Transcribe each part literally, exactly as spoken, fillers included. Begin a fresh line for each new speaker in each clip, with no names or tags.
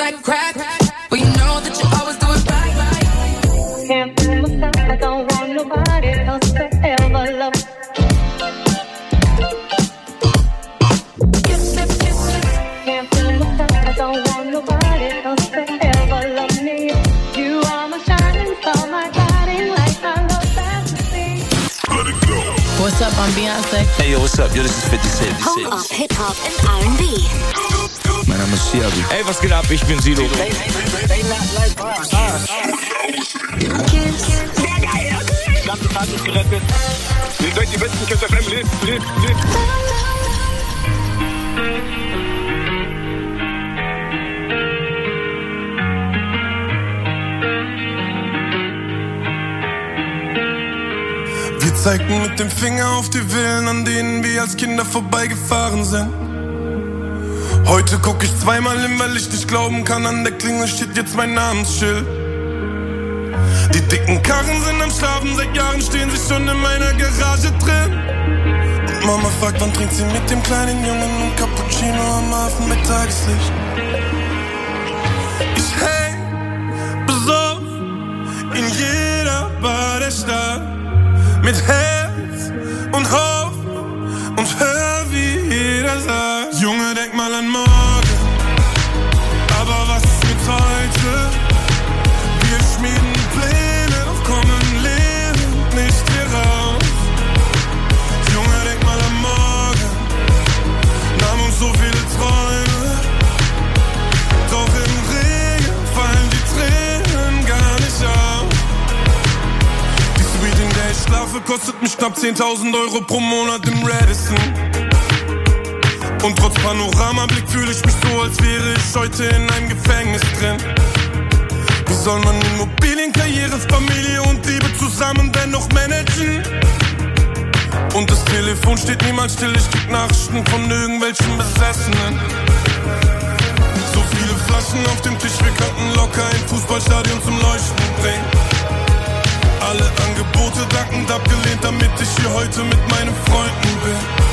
like crack. But you know that you always do it right.
Can't fool myself, I don't want nobody else to ever love. Kiss it, kiss it. Can't fool myself, I don't want nobody else to ever love me. You are my shining star, my guiding light, I love fantasy.
Let it go.
What's up, I'm Beyonce.
Hey yo, what's up? Yo, this is fifty Cent.
Home of Hip-Hop and R and B.
Mein Name ist Siabi. Hey, was geht ab? Ich bin Sido.
Sehr geil. Ganze Tag ist gerettet. Ihr seid die besten Kiss F M. Live, live, live.
Wir zeigten mit dem Finger auf die Villen, an denen wir als Kinder vorbeigefahren sind. Heute guck ich zweimal hin, weil ich nicht glauben kann, an der Klingel steht jetzt mein Namensschild. Die dicken Karren sind am Schlafen, seit Jahren stehen sie schon in meiner Garage drin. Und Mama fragt, wann trinkt sie mit dem kleinen Jungen ein Cappuccino am Hafen mit Tageslicht. Ich häng besoffen in jeder Bar der Stadt, mit Herz und Hoffnung und hör, wie jeder sagt: Junge, denk mal an morgen, aber was ist mit heute? Wir schmieden Pläne, doch kommen lebend nicht hier raus. Junge, denk mal an morgen, nahm uns so viele Träume, doch im Regen fallen die Tränen gar nicht auf. Die Suite, in der ich schlafe, kostet mich knapp zehntausend Euro pro Monat im Radisson. Und trotz Panoramablick fühle ich mich so, als wäre ich heute in einem Gefängnis drin. Wie soll man Immobilien, Karriere, Familie und Liebe zusammen dennoch managen? Und das Telefon steht niemals still, ich krieg Nachrichten von irgendwelchen Besessenen. So viele Flaschen auf dem Tisch, wir könnten locker ein Fußballstadion zum Leuchten bringen. Alle Angebote dankend abgelehnt, damit ich hier heute mit meinen Freunden bin.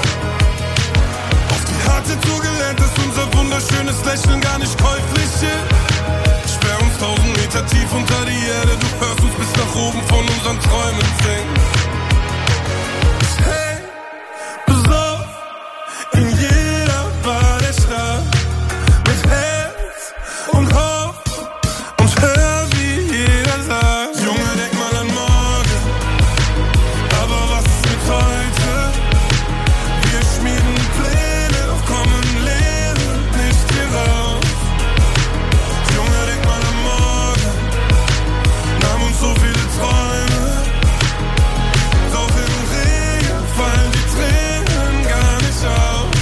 Harte Tour gelernt, dass unser wunderschönes Lächeln gar nicht käuflich ist. Sperr uns tausend Meter tief unter die Erde, du hörst uns bis nach oben von unseren Träumen singen. Ich häng besoffen in jeder Bar der Stadt, mit Herz und Hoffnung und hör, wie jeder sagt: Junge, denk mal an morgen, aber was ist mit heute? Wir schmieden Pläne, kommen lebend nicht hier raus. Junge, denk mal an morgen, nahm uns so viele Träume, doch im Regen fallen die Tränen gar nicht auf.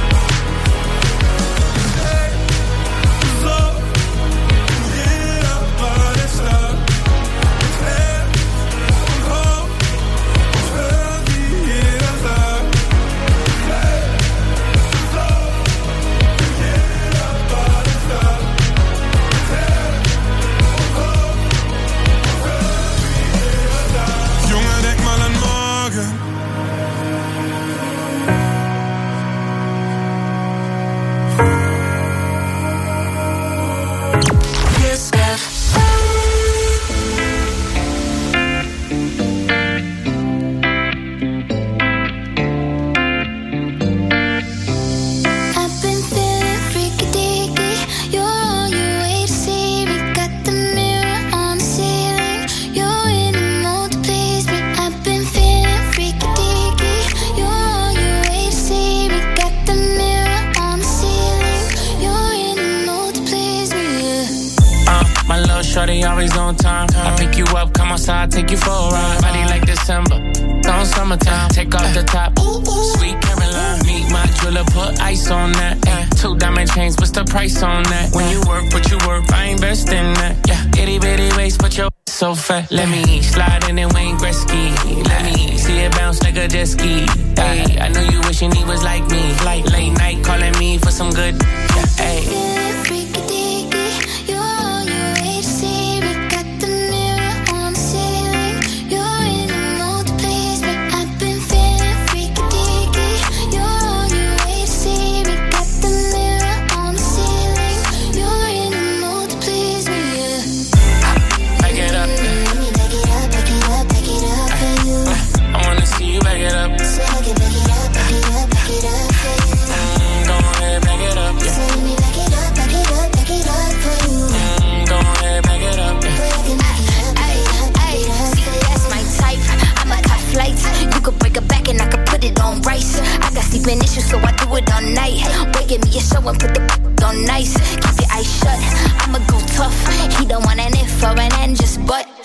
Hey, so in jeder Bar der Stadt, mit Herz und Hoffnung und hör, wie jeder sagt: Hey, Junge, denk mal an morgen.
Kiss F
I've been feeling freaky deaky. You're on your way to see me. Got the mirror on the ceiling. You're in the mood to please me. I've been feeling freaky deaky. You're on your way to see me. Got the mirror on the ceiling. You're in the mood to please me. Yeah.
Uh, my little shorty always on time. I pick you up, come outside, take you for a ride. Body like December, don't summertime. Take off the top, ooh, ooh. Sweet Caroline. Meet my jeweler, put ice on that. Yeah. Two diamond chains, what's the price on that? When you work, what you work, I invest in that. Yeah, itty bitty waist, but your so fat. Let me slide in and Wayne Gretzky. Let me see it bounce like a jet ski. Hey, I know you wishing he was like me. Like late night calling me for some good. Yeah, hey.
Feeling freaky deaky. You're on your way to see me. Got the mirror on the ceiling. You're in the mood to please me. I've been feeling freaky deaky. You're on your way to see me. Got the mirror on the ceiling. You're in the mood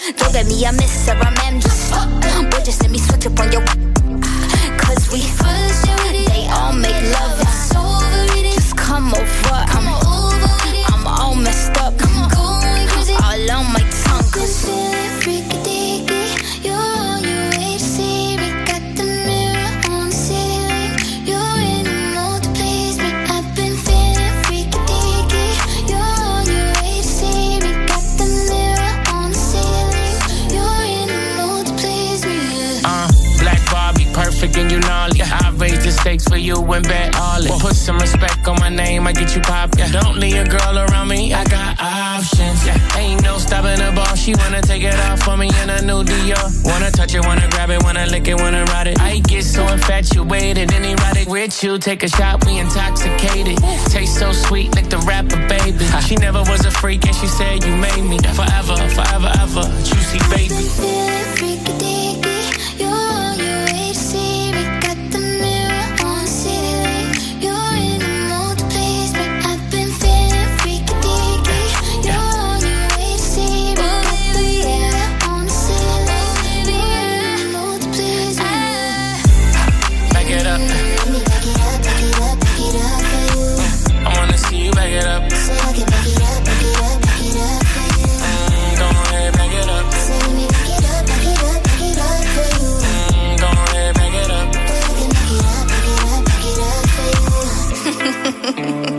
Don't get me a miss or a mem, just boy, just let me switch up on your. Cause we first, they all make love. It's over, just come over. I'm over, I'm all messed up. I'm going crazy, all on my tongue. Cause feeling freaky deaky, you're all you wait to see me. Got the mirror on the ceiling, you're in the mood to please me. I've been feeling freaky deaky, you're all you wait to see me. Got the mirror on the ceiling, you're in the mood to please me.
Uh, Black Barbie, perfect and you gnarly. I raise the stakes for you and bet all it. Put some respect on my name, I get you pop. Yeah. Don't leave a girl around me, I got options. Yeah. Ain't no stopping the ball, she wanna take it off for me in a new Dior. Wanna touch it, wanna grab it, wanna lick it, wanna ride it. I get so infatuated and erotic with you. Take a shot, we intoxicated. Taste so sweet, like the rapper, baby. She never was a freak and she said you made me. Forever, forever, ever, juicy baby.
Feeling freaky deaky, you're all you wait to see me. Got the mirror on the ceiling, you're in the mood to please me. I've been feeling freaky deaky, you're all you wait to see me. Got the mirror on the ceiling, you're in the mood to please me.
Back it up.
Let me back it up, back it up, back it up for you.
I wanna see you back it up.
So I can back it up, back it up, back it up for you.
Mm, go ahead, back it up.
So let me back it up, back it up, back it up for you.
Mm, go ahead, back it up.
I can back it up, back it up, back it up for you.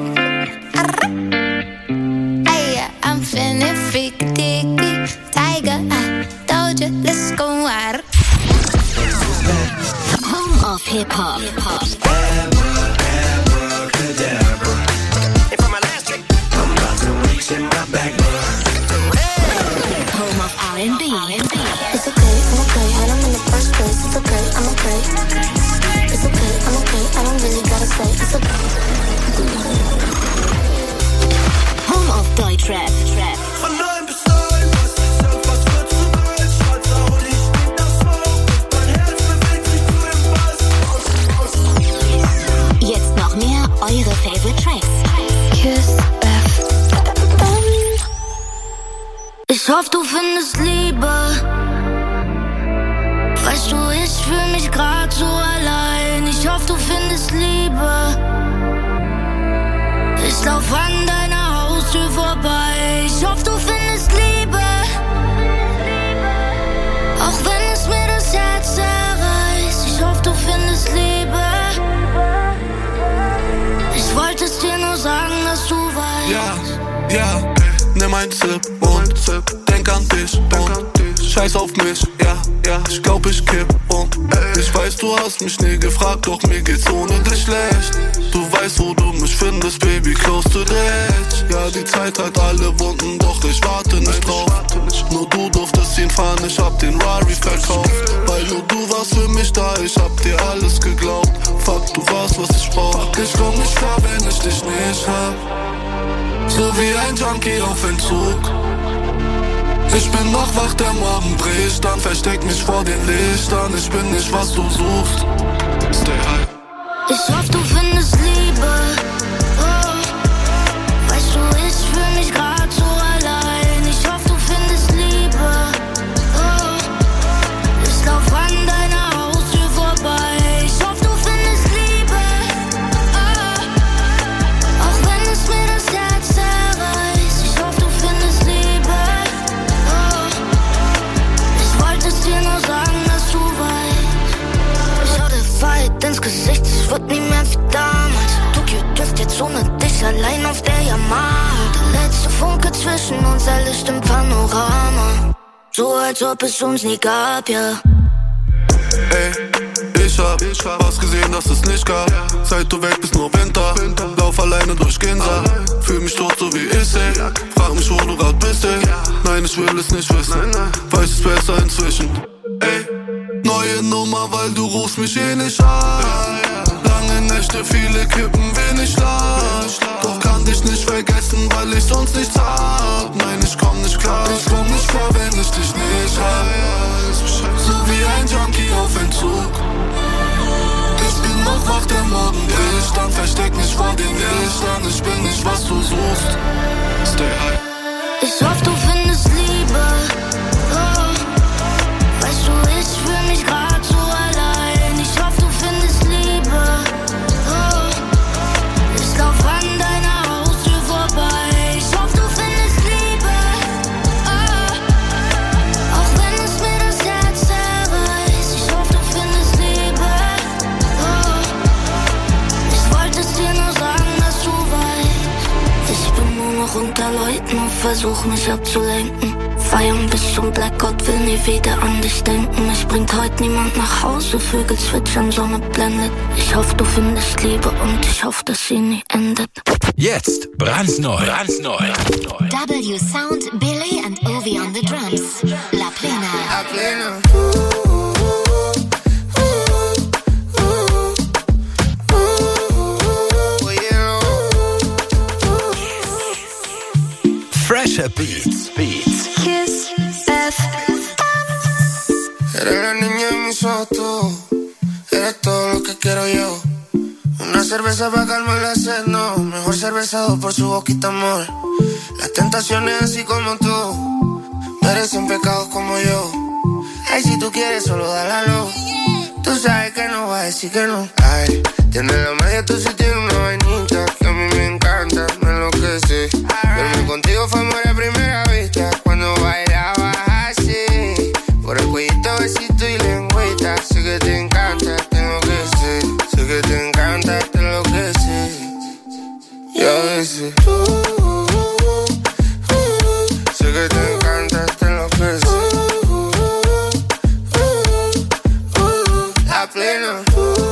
Hey, I'm feeling freaky deaky, tiger, I told you, let's go out.
Home of Hip Hop. Hip Hop. Home of R and B.
It's okay, I'm okay, and I'm in the first place. It's okay, I'm okay. It's okay, I'm okay, I don't really gotta say. It's okay.
Home of Deutschrap. Rap.
Von neun bis neun, was ist auf, was wird zu weit? Schwarzer Hoodie spielt das Smoke, mein Herz bewegt sich zu dem Bass.
Jetzt noch mehr eure Favorite Tracks.
Kiss F. Ich hoffe, du findest Liebe. Weißt du, ich fühl mich grad so allein. Ich hoffe, du findest Liebe. Ich lauf an deiner Haustür vorbei. Ich hoffe, du findest Liebe. Auch wenn es mir das Herz zerreißt. Ich hoffe, du findest Liebe. Ich wollte es dir nur sagen, dass du weißt.
Ja, ja, nimm ein Sip und Sip. Denk an dich und scheiß auf mich, ja, ja. Ich glaub, ich kipp und ich weiß, du hast mich nie gefragt, doch mir geht's ohne dich schlecht. Du weißt, wo du mich findest, Baby, close to the edge. Ja, die Zeit hat alle Wunden, doch ich warte nicht drauf. Nur du durftest ihn fahren, ich hab den Rari verkauft. Weil nur du warst für mich da, ich hab dir alles geglaubt. Fuck, du warst, was ich brauch. Ich komm nicht klar, wenn ich dich nicht hab. So wie ein Junkie auf Entzug. Ich bin noch wach, der Morgen bricht an. Versteck mich vor den Lichtern. Ich bin nicht, was du suchst. Stay high.
Ich hoffe, du findest Liebe. Oh. Weißt du, ich fühl mich grad so allein. Ich hoffe, du findest Liebe. Oh. Ich lauf an deiner Haustür vorbei. Ich hoffe, du findest Liebe. Oh. Auch wenn es mir das Herz zerreißt. Ich hoffe, du findest Liebe. Oh. Ich wollte es dir nur sagen, dass du weißt. Schau der Wahrheit ins Gesicht, es wird nie mehr wie damals. Tokio dürft jetzt ohne dich allein auf der Yamaha. Der letzte Funke zwischen uns, ein Licht im Panorama. So als ob es uns nie gab, ja.
Ey, ich hab was gesehen, das es nicht gab. Seit du weg bist, nur Winter. Lauf alleine durch Ginza. Fühl mich tot, so wie ich, ey. Frag mich, wo du grad bist, ey. Nein, ich will es nicht wissen. Weiß es besser inzwischen. Ey, neue Nummer, weil du rufst mich eh nicht an. Lange Nächte, viele Kippen, wenig Schlaf. Doch kann dich nicht vergessen, weil ich sonst nichts hab. Nein, ich komm nicht klar. Ich komm nicht klar, wenn ich dich nicht hab. So wie ein Junkie auf Entzug. Ich bin noch wach, der Morgen bricht an. Versteck mich vor den Lichtern. Ich bin nicht, was du suchst. Stay high.
Ich hoffe, du findest Liebe. Oh. noch unter Leuten und versuch mich abzulenken. Feiern bis zum Blackout, will nie wieder an dich denken. Es bringt heute niemand nach Hause, Vögel zwitschern, Sonne blendet. Ich hoffe, du findest Liebe und ich hoffe, dass sie nie endet.
Jetzt brandneu, brandneu.
W Sound, Billy and Ovi on the drums. La Plena.
La Plena.
Fresher Beats, Beats.
Kiss F
Eres la niña de mis ojos, tú. Eres todo lo que quiero yo. Una cerveza para calmar la sed, no. Mejor cervezado por su boquita, amor. Las tentaciones así como tú merecen pecados como yo. Ay, si tú quieres, solo dale a luz. Tú sabes que no vas a decir que no. Ay, tienes la magia, tú sí tienes una vainita que a mí me encanta, me enloquece. Verme contigo fue amor a primera vista. Cuando bailabas así, por el cuellito, besito y lengüita. Sé que te encanta, tengo que ser. Sé que te encanta, te enloquece. Y a veces sé que te encanta, te enloquece. La Plena.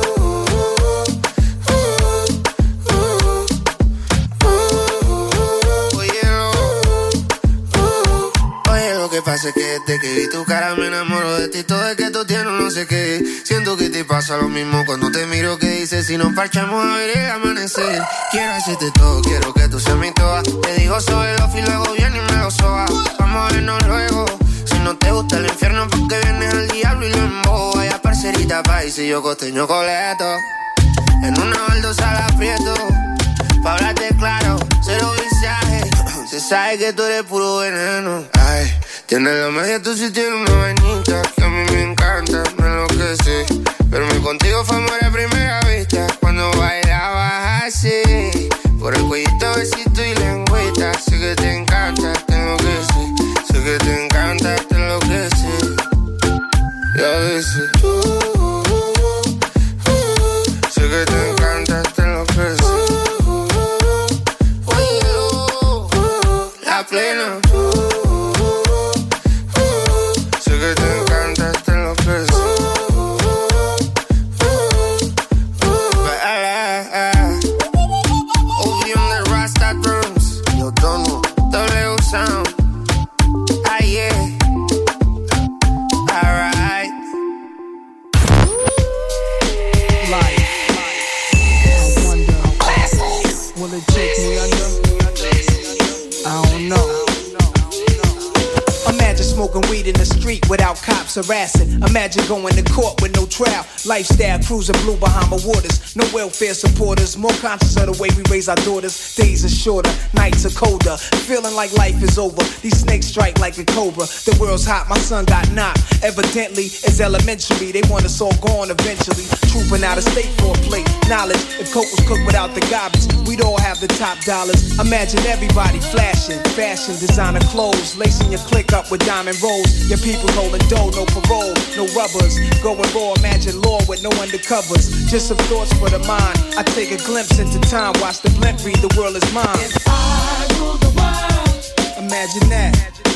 Pasa que desde que vi tu cara me enamoro de ti. Todo es que tú tienes no sé qué. Siento que te pasa lo mismo cuando te miro. Que dices si nos parchamos a ver el amanecer. Quiero hacerte todo, quiero que tú seas mi toa. Te digo sobre lo y luego viene y me lo soba. Vamos a vernos luego. Si no te gusta el infierno porque vienes al diablo y lo embobo. Vaya parcerita país y yo costeño coleto. En una baldosa la aprieto. Pa' hablarte claro, cero visaje. Se sabe que tú eres puro veneno. Ay, tienes la magia, tú sí tienes una vainita que a mí me encanta, me enloquece. Verme contigo fue amor a primera vista. Cuando bailabas así, por el cuellito, besito y lengüita. Sé que te encanta, tengo que ser. Sé que te encanta, te enloquece. Y a veces sé que te encanta, te enloquece. La Plena. Sé que te encanta, te enloquece. Ovi on the Rasta drums. Yo tono, W Sound. Ah yeah. Alright.
Life. I wonder, classics. Will it take me under? I don't know. Imagine smoking weed in the street without cops harassing. Imagine going to court with no trial. Lifestyle cruising blue Bahama waters. No welfare supporters. More conscious of the way we raise our daughters. Days are shorter, nights are colder. Feeling like life is over. These snakes strike like a cobra. The world's hot, my son got knocked. Evidently, it's elementary. They want us all gone eventually. Trooping out of state for a plate. Knowledge, if coke was cooked without the garbage, we'd all have the top dollars. Imagine everybody flashing. Fashion, designer clothes. Lacing your click up with diamond rolls. Your people holding dough, no parole, no rubbers. Going raw, imagine law with no undercovers. Just some thoughts for the mind. I take a glimpse into time. Watch the blimp read, the world is mine.
If I rule the world,
imagine that.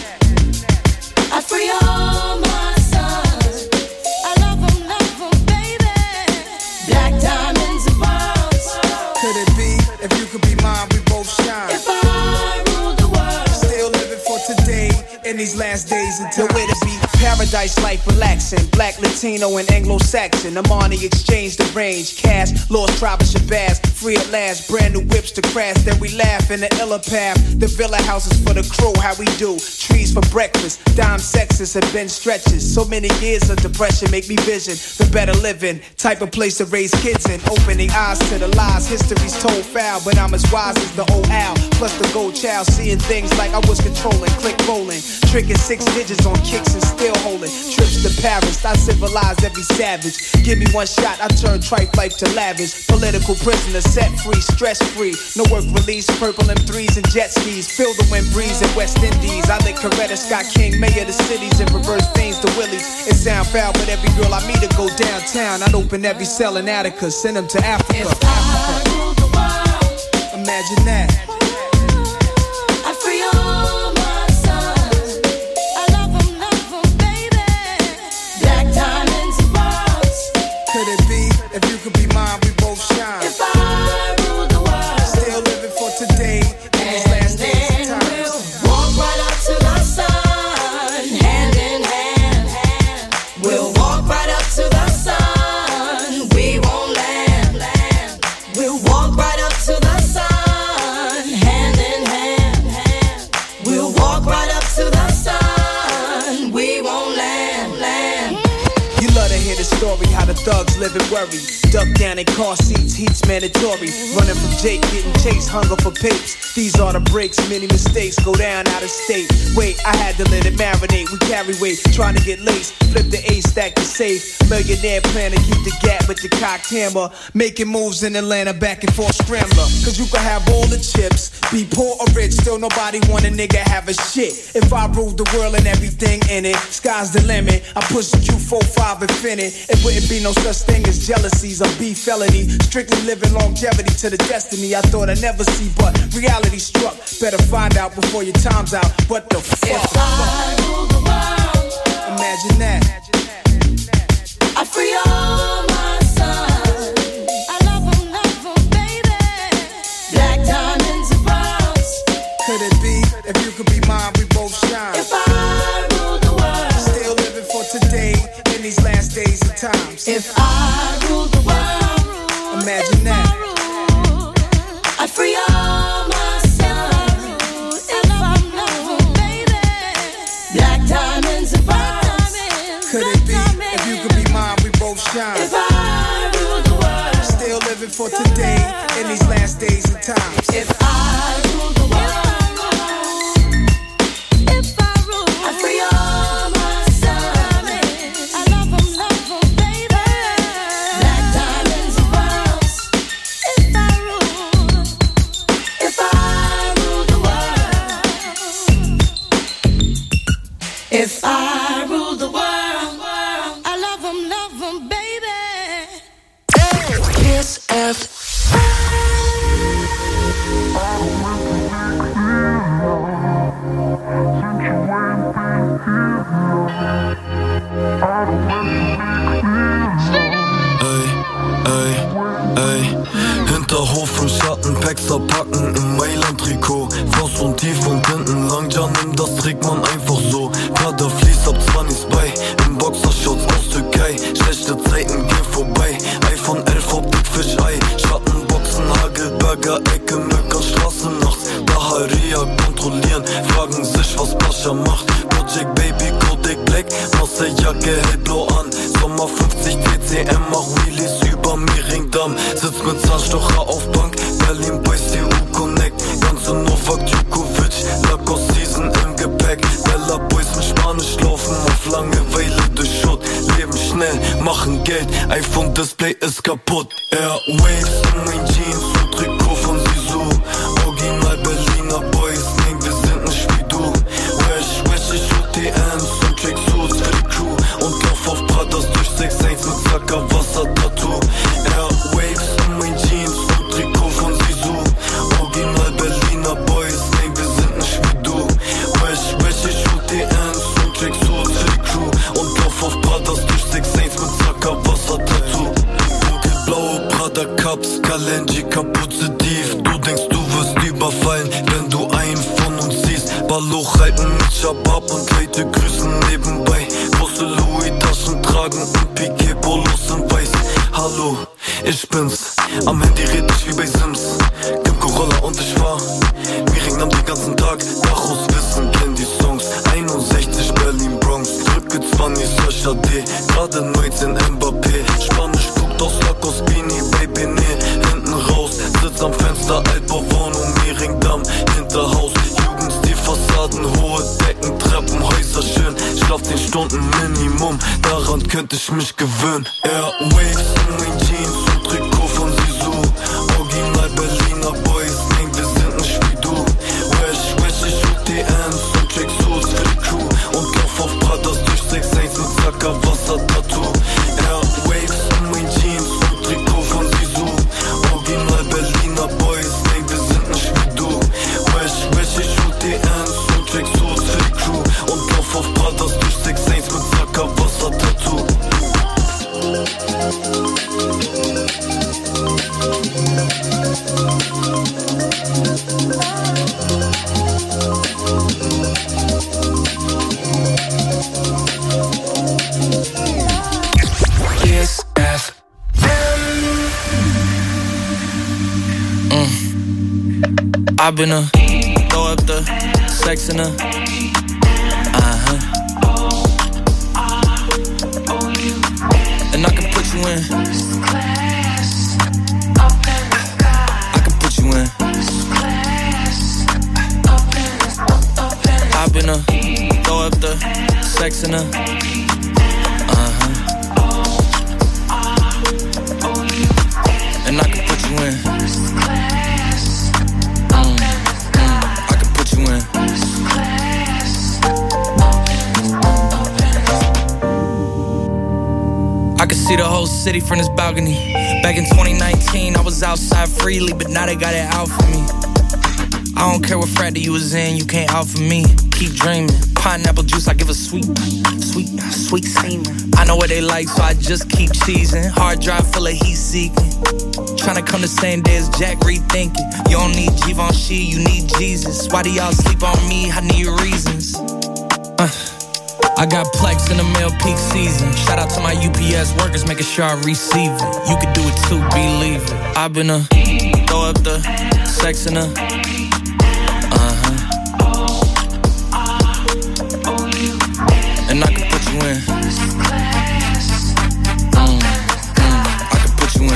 I free all my sons. I love them, love them, baby. Black diamonds and pearls.
Could it be? If you could be mine, we both shine.
If I rule the world,
still living for today. In these last days until where to be. Paradise life relaxing. Black, Latino, and Anglo-Saxon. Amani exchange the range. Cash, lost tribe of Shabazz. Free at last. Brand new whips to crash. Then we laugh in the illa path. The villa houses for the crew. How we do. Trees for breakfast. Dime sexes have been stretches. So many years of depression make me vision the better living. Type of place to raise kids in. Opening eyes to the lies. History's told foul. But I'm as wise as the old owl. Plus the gold child. Seeing things like I was controlling. Click rolling. Tricking six digits on kicks and still holding. Trips to Paris, I civilize every savage. Give me one shot, I turn tripe life to lavish. Political prisoner, set free, stress free. No work release, purple M threes and jet skis. Feel the wind breeze in West Indies. I lick Coretta Scott King, mayor of the cities, and reverse things to Willies. It sound foul, but every girl I meet to go downtown. I'd open every cell in Attica, send them to Africa.
If I rule the world,
imagine that. story, how the thugs live and worry. Duck down in car seats, heat's mandatory. Running from Jake, getting chased, hunger for papes. These are the breaks, many mistakes go down out of state. Wait, I had to let it marinate. We carry weight, trying to get laced. Flip the A, stack the safe. Millionaire plan to keep the gap with the cocked hammer. Making moves in Atlanta, back and forth scrambler. Cause you can have all the chips, be poor or rich, still nobody want a nigga have a shit. If I ruled the world and everything in it, sky's the limit. I push the Q forty-five infinite. It wouldn't be no such thing as jealousies or beef felony. Strictly living longevity to the destiny I thought I'd never see, but reality struck. Better find out before your time's out. What the fuck?
If I rule the world,
imagine that.
I free all my sons. I love them, love them, baby. Black diamonds and pearls.
Could it be? If you could be mine, we both shine.
If I rule the world,
still living for today in these last days and times.
If I rule the world,
imagine that.
I free all my sons. I love them, love them, baby. Black diamonds and pearls.
Could it be? If you could be mine, we both shine.
If I rule the world,
still living for today in these last days and times.
If I rule the world, if I rule, I free all my sons. I love them, love them, baby. Black diamonds and pearls. If I rule, if I rule the world, if I rule the world.
Kiss F.
Hinterhof im Schatten, Paxer packen im Mailand-Trikot. Faust und tief und hinten lang, ja nimm, das trägt man einfach so. Prada fließt ab zwanzig bei, im Boxershorts aus Türkei. Schlechte Zeiten gehen vorbei, iPhone elf, Optik Fischei. Schattenboxen, Hagelberger, Ecke, Möcker, Straße nachts. Baharia kontrollieren, fragen sich, was Pascha macht. Project Baby, Kodak Black, Marseille-Jacke, hellblau an. Sommer fünfzig T C M, mach Wheelies über Mehringdamm. Sitz mit Zahnstocher auf Bank, Berlin Boys, T U Connect. Ganze Novak Djokovic, Lacoste Season im Gepäck. Bella Boys mit Spanisch laufen auf Langeweile durch Schutt. Leben schnell, machen Geld, iPhone-Display ist kaputt. Airwaves in mein Jeans und Trikot von Sisu. Original Berliner Boys, nein, wir sind nicht wie du. Wesh, wesh, ich U T Ms und Tracksuits für die Crew. Und lauf auf Pradas durch sechs eins mit Zackerwasser-Tattoo. Airwaves in mein Jeans und Trikot von Sisu. Original Berliner Boys, nein, wir sind nicht wie du. Wesh, wesh, ich U T Ms und Tracksuits für die Crew. Und lauf auf Pradas durch sechs eins mit Zackerwasser-Tattoo. Dunkelblaue Prada Cups, Kalenji, Kapuze tief. Du denkst, du wirst überfallen, wenn du einen von uns siehst. Balloch halten mit Shabab und Leute grüßen nebenbei. Große Louis-Taschen tragen und Piquet-Polos in weiß. Hallo, ich bin's, am Handy red ich wie bei Sims. Kim Corolla und ich war Mehringdamm den ganzen Tag. Dachos wissen, kenn die Songs. einundsechzig Berlin Bronx, drücke zwanzig H D. Gerade neunzehn Mbappé, Spanisch guckt aus Lacoste Beanie, Baby nee, hinten raus. Sitz am Fenster, Altbauwohnung, Mehringdamm, Hinterhaus. Jugendstil, Fassaden, hohe Decken, Treppenhäuser schön. Schlaf zehn Stunden Minimum, daran könnte ich mich gewöhnen. Airwaves in mein Jeans und Trikot von Sisu. Original Berliner Boys, nein, wir sind nicht wie du. Wesh, wesh, ich U T Ms und Tracksuits für die Crew. Und lauf auf Pradas durch sechs eins mit Zackerwasser-Tattoo. Airwaves in mein Jeans und Trikot von Sisu. Original Berliner Boys, nein, wir sind nicht wie du. Wesh, wesh, ich U T Ms und Tracksuits für die Crew. Und lauf auf Pradas durch sechs eins mit Zackerwasser-Tattoo.
Kiss F. Mm. I've been a throw up the sex in a uh huh. And I can put you in.
First class, up in the sky.
I can put you in.
First class, up in the, up in the.
Hop in her, throw up the sex in her. Uh huh. And I can put you in.
First class,
mm.
up in the sky.
I can put you in.
First class, up in the, up in the.
I can see the whole city from this balcony. Back in twenty nineteen, I was outside freely, but now they got it out for me. I don't care what frat you was in, you can't out for me. Keep dreaming. Pineapple juice, I give a sweet, sweet, sweet semen. I know what they like, so I just keep cheesing. Hard drive full of heat seeking. Tryna come the same day as Jack, rethinking. You don't need Givenchy, you need Jesus. Why do y'all sleep on me? I need reasons. Uh, I got Plex in the mail peak season. Shout out to my U P S workers, making sure I receive it. You can do it too, believe it. I've been a throw up the sex in her. And I can put you in. Mm, mm, I can put you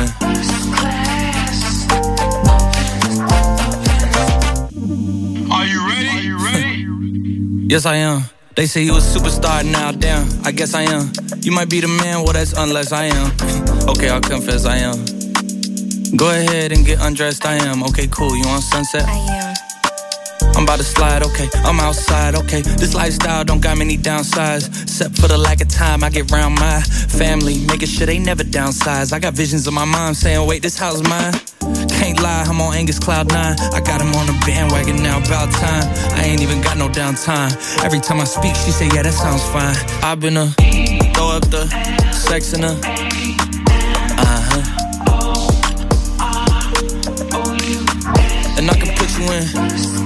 in. Are you ready? Are you ready?
Yes, I am. They say you a superstar now, damn. I guess I am. You might be the man, well, that's unless I am. Okay, I'll confess I am. Go ahead and get undressed, I am. Okay, cool. You on Sunset?
I am.
I'm about to slide, okay, I'm outside, okay. This lifestyle don't got many downsides. Except for the lack of time I get round my family, making sure they never downsize. I got visions of my mom saying, wait, this house mine. Can't lie, I'm on Angus Cloud nine. I got him on the bandwagon now, about time. I ain't even got no downtime. Every time I speak, she say, yeah, that sounds fine. I've been a throw up the sex in her. Uh-huh. And I can put you in.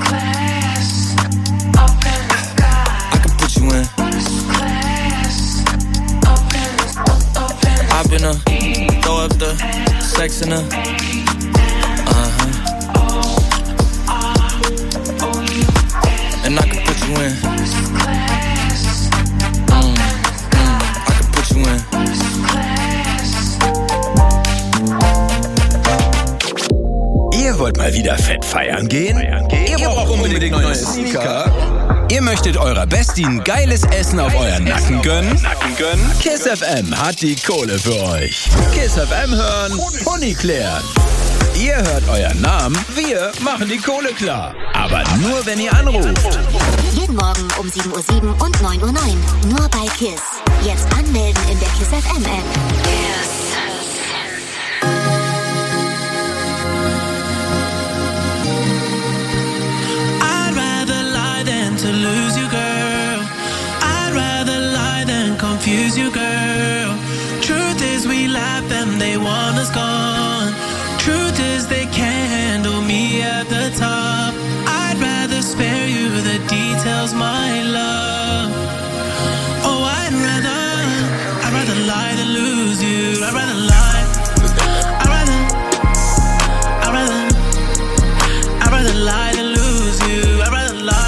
I've been a throw up the sex in her. Uh-huh. And I can put you in. Mm, mm, I can put you in.
Ihr wollt mal wieder fett feiern gehen? Ihr braucht unbedingt neue Sneaker? Ihr möchtet eurer Bestin geiles Essen auf euren Nacken gönnen? Kiss F M hat die Kohle für euch. Kiss F M hören, Pony klären. Ihr hört euren Namen, wir machen die Kohle klar. Aber nur, wenn ihr anruft.
Jeden Morgen um sieben Uhr sieben und neun Uhr neun. Nur bei KISS. Jetzt anmelden in der KISS F M App. KISS.
To lose you, girl. I'd rather lie than confuse you, girl. Truth is we laugh and they want us gone. Truth is they can't handle me at the top. I'd rather spare you the details, my love. Oh, I'd rather, I'd rather lie than lose you. I'd rather lie. I'd rather, I'd rather, I'd rather lie than lose you. I'd rather lie.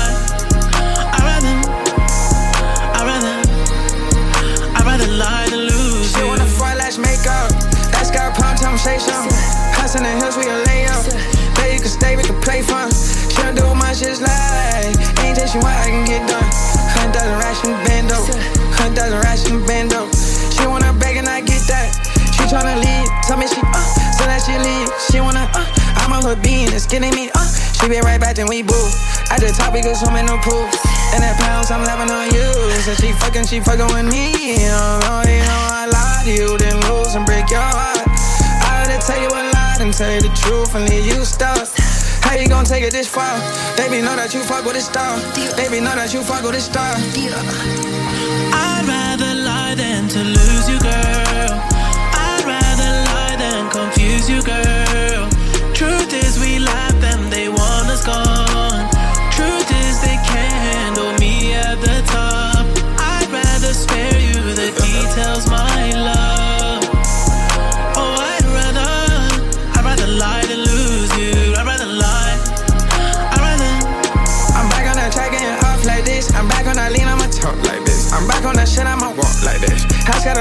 Lie to lose
she
you.
wanna fry lash makeup. That's got prime time, say something. House in the hills, we a lay up. There you can stay, we can play fun. She don't do my shit like anything she want, I can get done. Hundred dollars ration bando, hundred dollars ration bando. She wanna beg and I get that. She tryna leave, tell me she uh, so that she leave. She wanna uh, I'm on her being, it's getting me uh. She be right back, then we boo. At the top, we go swim in the pool. And that pounds, I'm laughing on you. So she fucking, she fucking with me. Oh, you know I lied to you, then lose and break your heart. I had to tell you a lie and tell you the truth and leave you stuck. How you gonna take it this far? Baby, know that you fuck with a star. Baby, know that you fuck with a star.
I'd rather lie than to lose you, girl. I'd rather lie than confuse you, girl. Truth is we laugh and they want us gone. Truth is they can't handle me at the top. I'd rather spare you the details, my love. Oh, I'd rather, I'd rather lie than lose you. I'd rather lie. I'd rather.
I'm back on that track getting off like this. I'm back on that lean, I'ma talk like this. I'm back on that shit, I'ma walk like this. House got a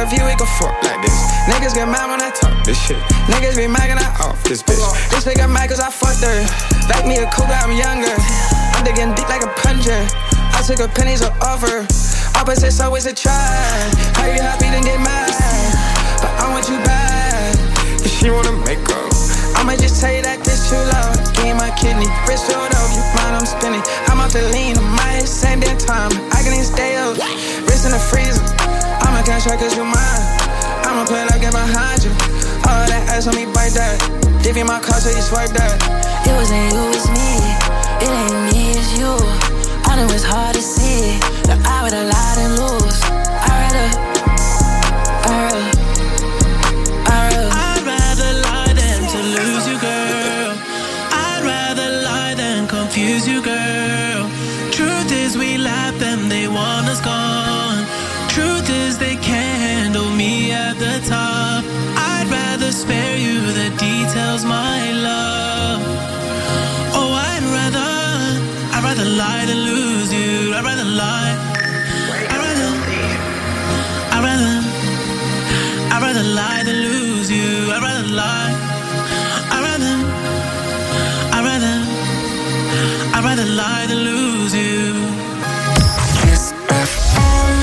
a few, we can fuck like this. Niggas get mad when I talk this shit. Niggas be magging I off this bitch. This nigga mad cause I fucked her. Back me a cougar, I'm younger. I'm digging deep like a plunger. I took a penny to offer. Opposites always a try. How you happy then get mad? But I want you back. If she wanna make up, I'ma just tell you that this too loud. Give my kidney, wrist rolled up, you mind I'm spinning. I'm off the lean, I'm my head, same damn time. I can even stay up, wrist in the freezer. I'ma cash out cause you mine. I'ma play like it behind you. All that ass on me, bite that. Give you my car so you swipe that.
It wasn't you, it's me. It ain't me, it's you. I know it's hard to see that I would have lied and lose. I'd rather, I'd rather, I'd rather.
I'd rather lie than to lose you, girl. I'd rather lie than confuse you, girl. Truth is we laugh them, they want us gone. Truth is they can't handle me at the top. I'd rather spare you the details, my love. Oh, I'd rather, I'd rather lie than lose you. I'd rather lie. I'd rather, I'd rather, I'd rather lie than lose you. I'd rather lie. I'd rather, I'd rather, I'd rather lie than lose you.
Kiss F M.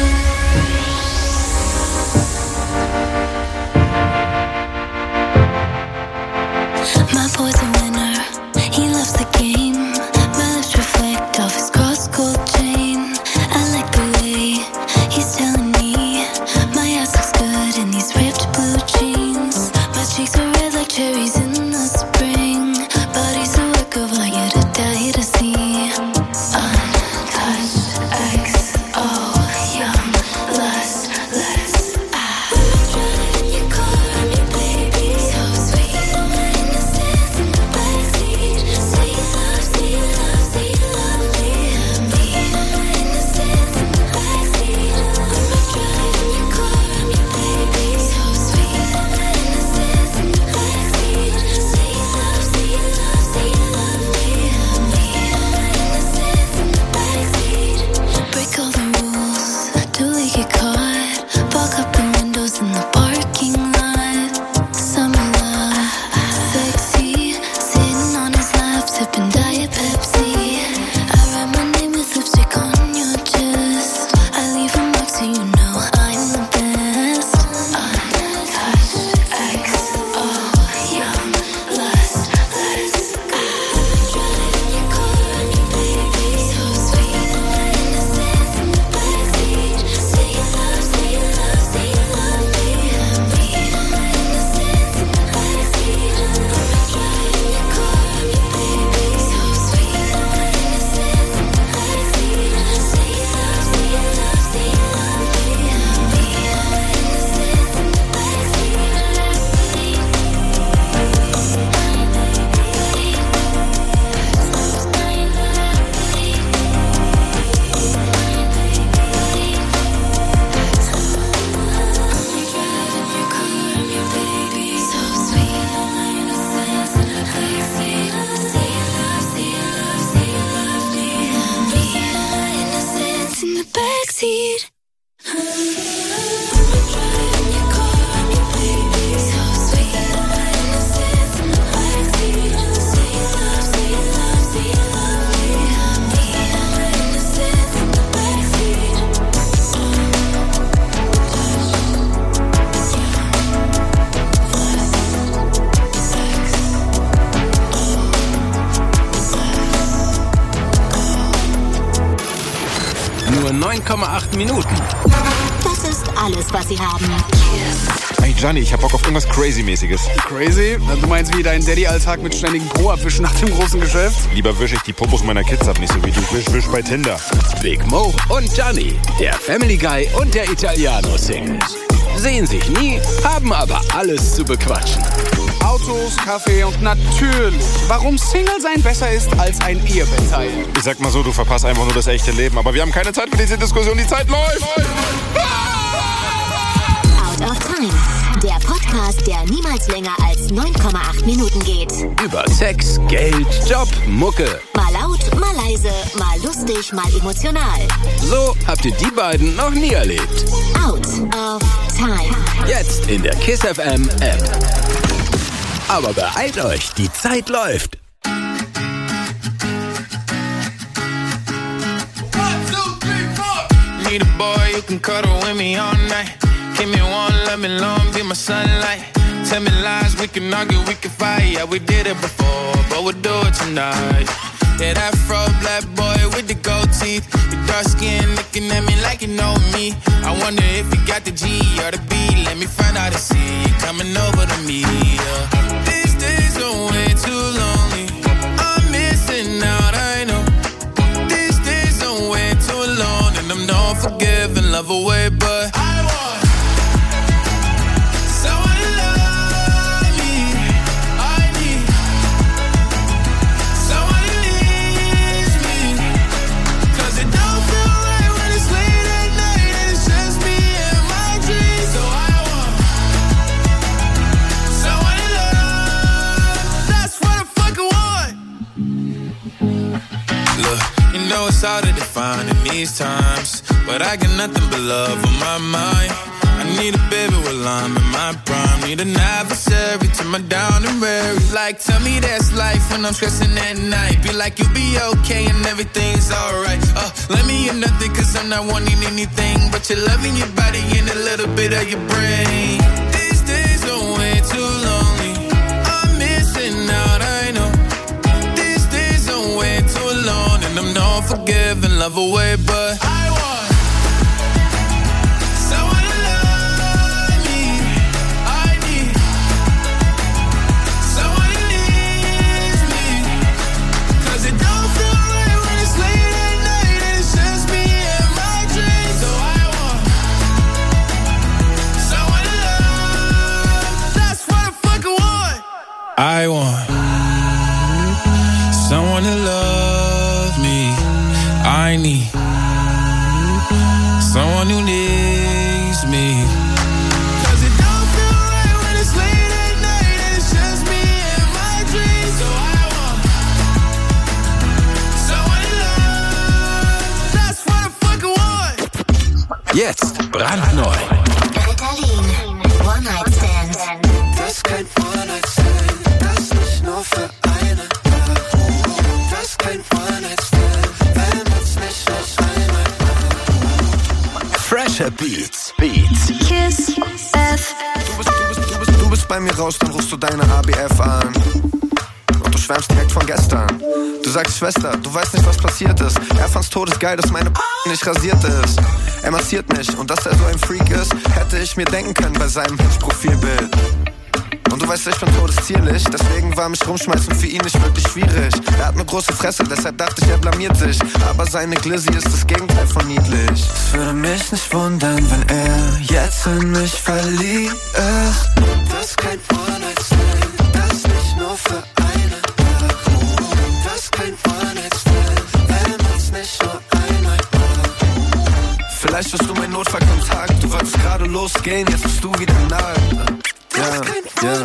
My boy's a winner, he loves the game. My lips reflect off his cross gold chain. I like the way he's telling me my ass looks good in these ripped blue jeans. My cheeks are red like cherries in the spring. Body's a work of art, you to die to see. Untouched, X O, young, lustless. Ah, in your car, I'm your baby, so sweet. Innocence in the backseat, sweet love, sweet love, sweet love, me and me. Innocence in the backseat, I'ma drive in your car, I'm your baby, so sweet. Innocence in the backseat, sweet love, sweet love, sweet love, me and me. Innocence in the backseat, break all the rules, till we get caught. Fog up the windows in the parking lot. Summer love, sexy, sitting on his lap, sipping Diet Pepsi. I write my name with lipstick on your chest. I leave a mark so you know I'm the best. Untouched, X O, young, lustless. Drive in your car, I'm your baby, so sweet. Innocence in the backseat, sweet love, sweet love, sweet love, me and me. Innocence in the backseat, I'ma drive in your car, I'm your baby, so sweet. Innocence in the backseat, sweet love, sweet love, sweet love, me and me. Innocence in the backseat.
Nur neun Komma acht Minuten.
Das ist alles, was sie haben.
Hey Gianni, ich hab Bock auf irgendwas Crazy-mäßiges.
Crazy? Du meinst wie dein Daddy-Alltag mit ständigem Po-Abwischen nach dem großen Geschäft?
Lieber wische ich die Popos meiner Kids ab, nicht so wie du wisch, wisch bei Tinder.
Big Mo und Gianni, der Family Guy und der Italiano-Single. Sehen sich nie, haben aber alles zu bequatschen.
Autos, Kaffee und natürlich, warum Single sein besser ist als ein Ehebett teilen.
Ich sag mal so, du verpasst einfach nur das echte Leben. Aber wir haben keine Zeit für diese Diskussion, die Zeit läuft.
Out of Time, der Podcast, der niemals länger als neun Komma acht Minuten geht.
Über Sex, Geld, Job, Mucke.
Mal laut, mal leise, mal lustig, mal emotional.
So habt ihr die beiden noch nie erlebt.
Out of Time.
Jetzt in der Kiss F M App. Aber beeilt euch, die Zeit läuft.
Need a boy who can cuddle with me all night. Give me one, let me long, be my sunlight. Tell me lies, we can argue, we can fight. Yeah, we did it before, but we'll do it tonight. Yeah, that fro black boy with the gold teeth. Your dark skin looking at me like you know me. I wonder if you got the G or the B. Let me find out and see you coming over to me. Yeah. These days are way too lonely. I'm missing out, I know. These days are way too long, and I'm not forgiving, love away, but I want someone to love me. I need someone who needs me. 'Cause it don't feel right when it's late at night and it's just me and my dreams. So I want someone to love. That's what I fucking want. Look, you know it's hard to define in these times, but I got nothing but love on my mind. I need a baby while I'm in my prime. Need an adversary to my down and weary. Like, tell me that's life when I'm stressing at night. Be like, you'll be okay and everything's alright. Uh, let me hear nothing 'cause I'm not wanting anything but you're loving your body and a little bit of your brain. These days are way too lonely. I'm missing out, I know. These days are way too long, and I'm not forgiving, love away, but I want someone to love me. I need someone who needs me. 'Cause it don't feel right when it's late at night and it's just me and my dreams. So I want someone to love. That's what I fucking want. I want someone to love me. I need someone who needs me. 'Cause it don't feel right when it's late at night and it's just me and my dreams. So I want someone to love. That's what I fucking want.
Jetzt brandneu.
Ritalin, One Night Stand.
Das ist kein One Night Stand, das nicht nur für eine Nacht. Das ist kein One Night Stand, wenn man's nicht aus einmal macht.
Fresher Beats. Beats.
Kiss F.
Du bist, du, bist, du, bist, du bist bei mir raus, dann rufst du deine A B F an. Und du schwärmst direkt von gestern. Du sagst, Schwester, du weißt nicht, was passiert ist. Er fand's todesgeil, dass meine nicht rasiert ist. Er massiert mich und dass er so ein Freak ist, hätte ich mir denken können bei seinem Hinge-Profilbild. Und du weißt, ich bin todeszierlich, deswegen war mich rumschmeißen für ihn nicht wirklich schwierig. Er hat eine große Fresse, deshalb dachte ich, er blamiert sich. Aber seine Glizzy ist das Gegenteil von niedlich.
Es würde mich nicht wundern, wenn er jetzt in mich verliebt ist. Das ist kein One Night Stand, das nicht nur für eine Nacht. Das ist kein One Night Stand, wenn man's nicht nur einmal macht.
Vielleicht wirst du mein Notfallkontakt, du wolltest gerade losgehen, jetzt bist du wieder nackt. Ja, ja.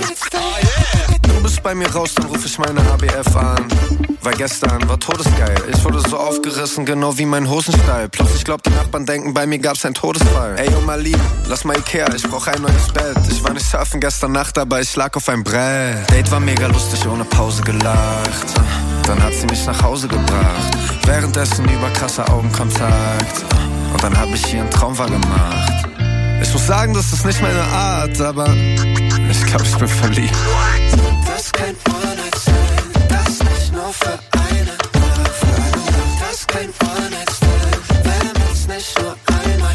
Du bist bei mir raus, dann ruf ich meine A B F an. Weil gestern war todesgeil. Ich wurde so aufgerissen, genau wie mein Hosenstall. Plötzlich glaubt die Nachbarn denken, bei mir gab's einen Todesfall. Ey, oh mein Lieben, lass mal Ikea, ich brauch ein neues Bett. Ich war nicht surfen gestern Nacht, aber ich lag auf einem Brett. Date war mega lustig, ohne Pause gelacht. Dann hat sie mich nach Hause gebracht. Währenddessen über krasser Augenkontakt. Und dann hab ich hier einen Traum wahr gemacht. Ich muss sagen, das ist nicht meine Art, aber ich glaub, ich bin verliebt.
Das ist kein One Night Stand, das nicht nur für eine Nacht. Das ist kein One Night Stand, wenn man's nicht nur einmal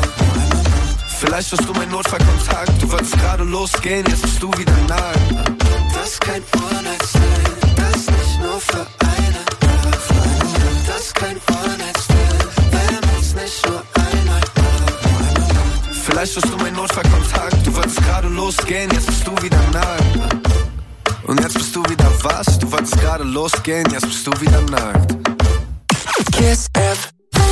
macht.
Vielleicht wirst du mein Notfallkontakt, du wolltest gerade losgehen, jetzt bist du wieder nackt.
Das ist kein One Night Stand, das nicht nur für eine Nacht. Das ist kein One Night Stand, wenn man's nicht nur einmal macht.
Vielleicht wirst du mein Notfallkontakt, du wolltest gerade losgehen, jetzt bist du wieder nackt. Und jetzt bist du wieder was? Du wolltest gerade losgehen, jetzt bist du wieder nackt.
Kiss F.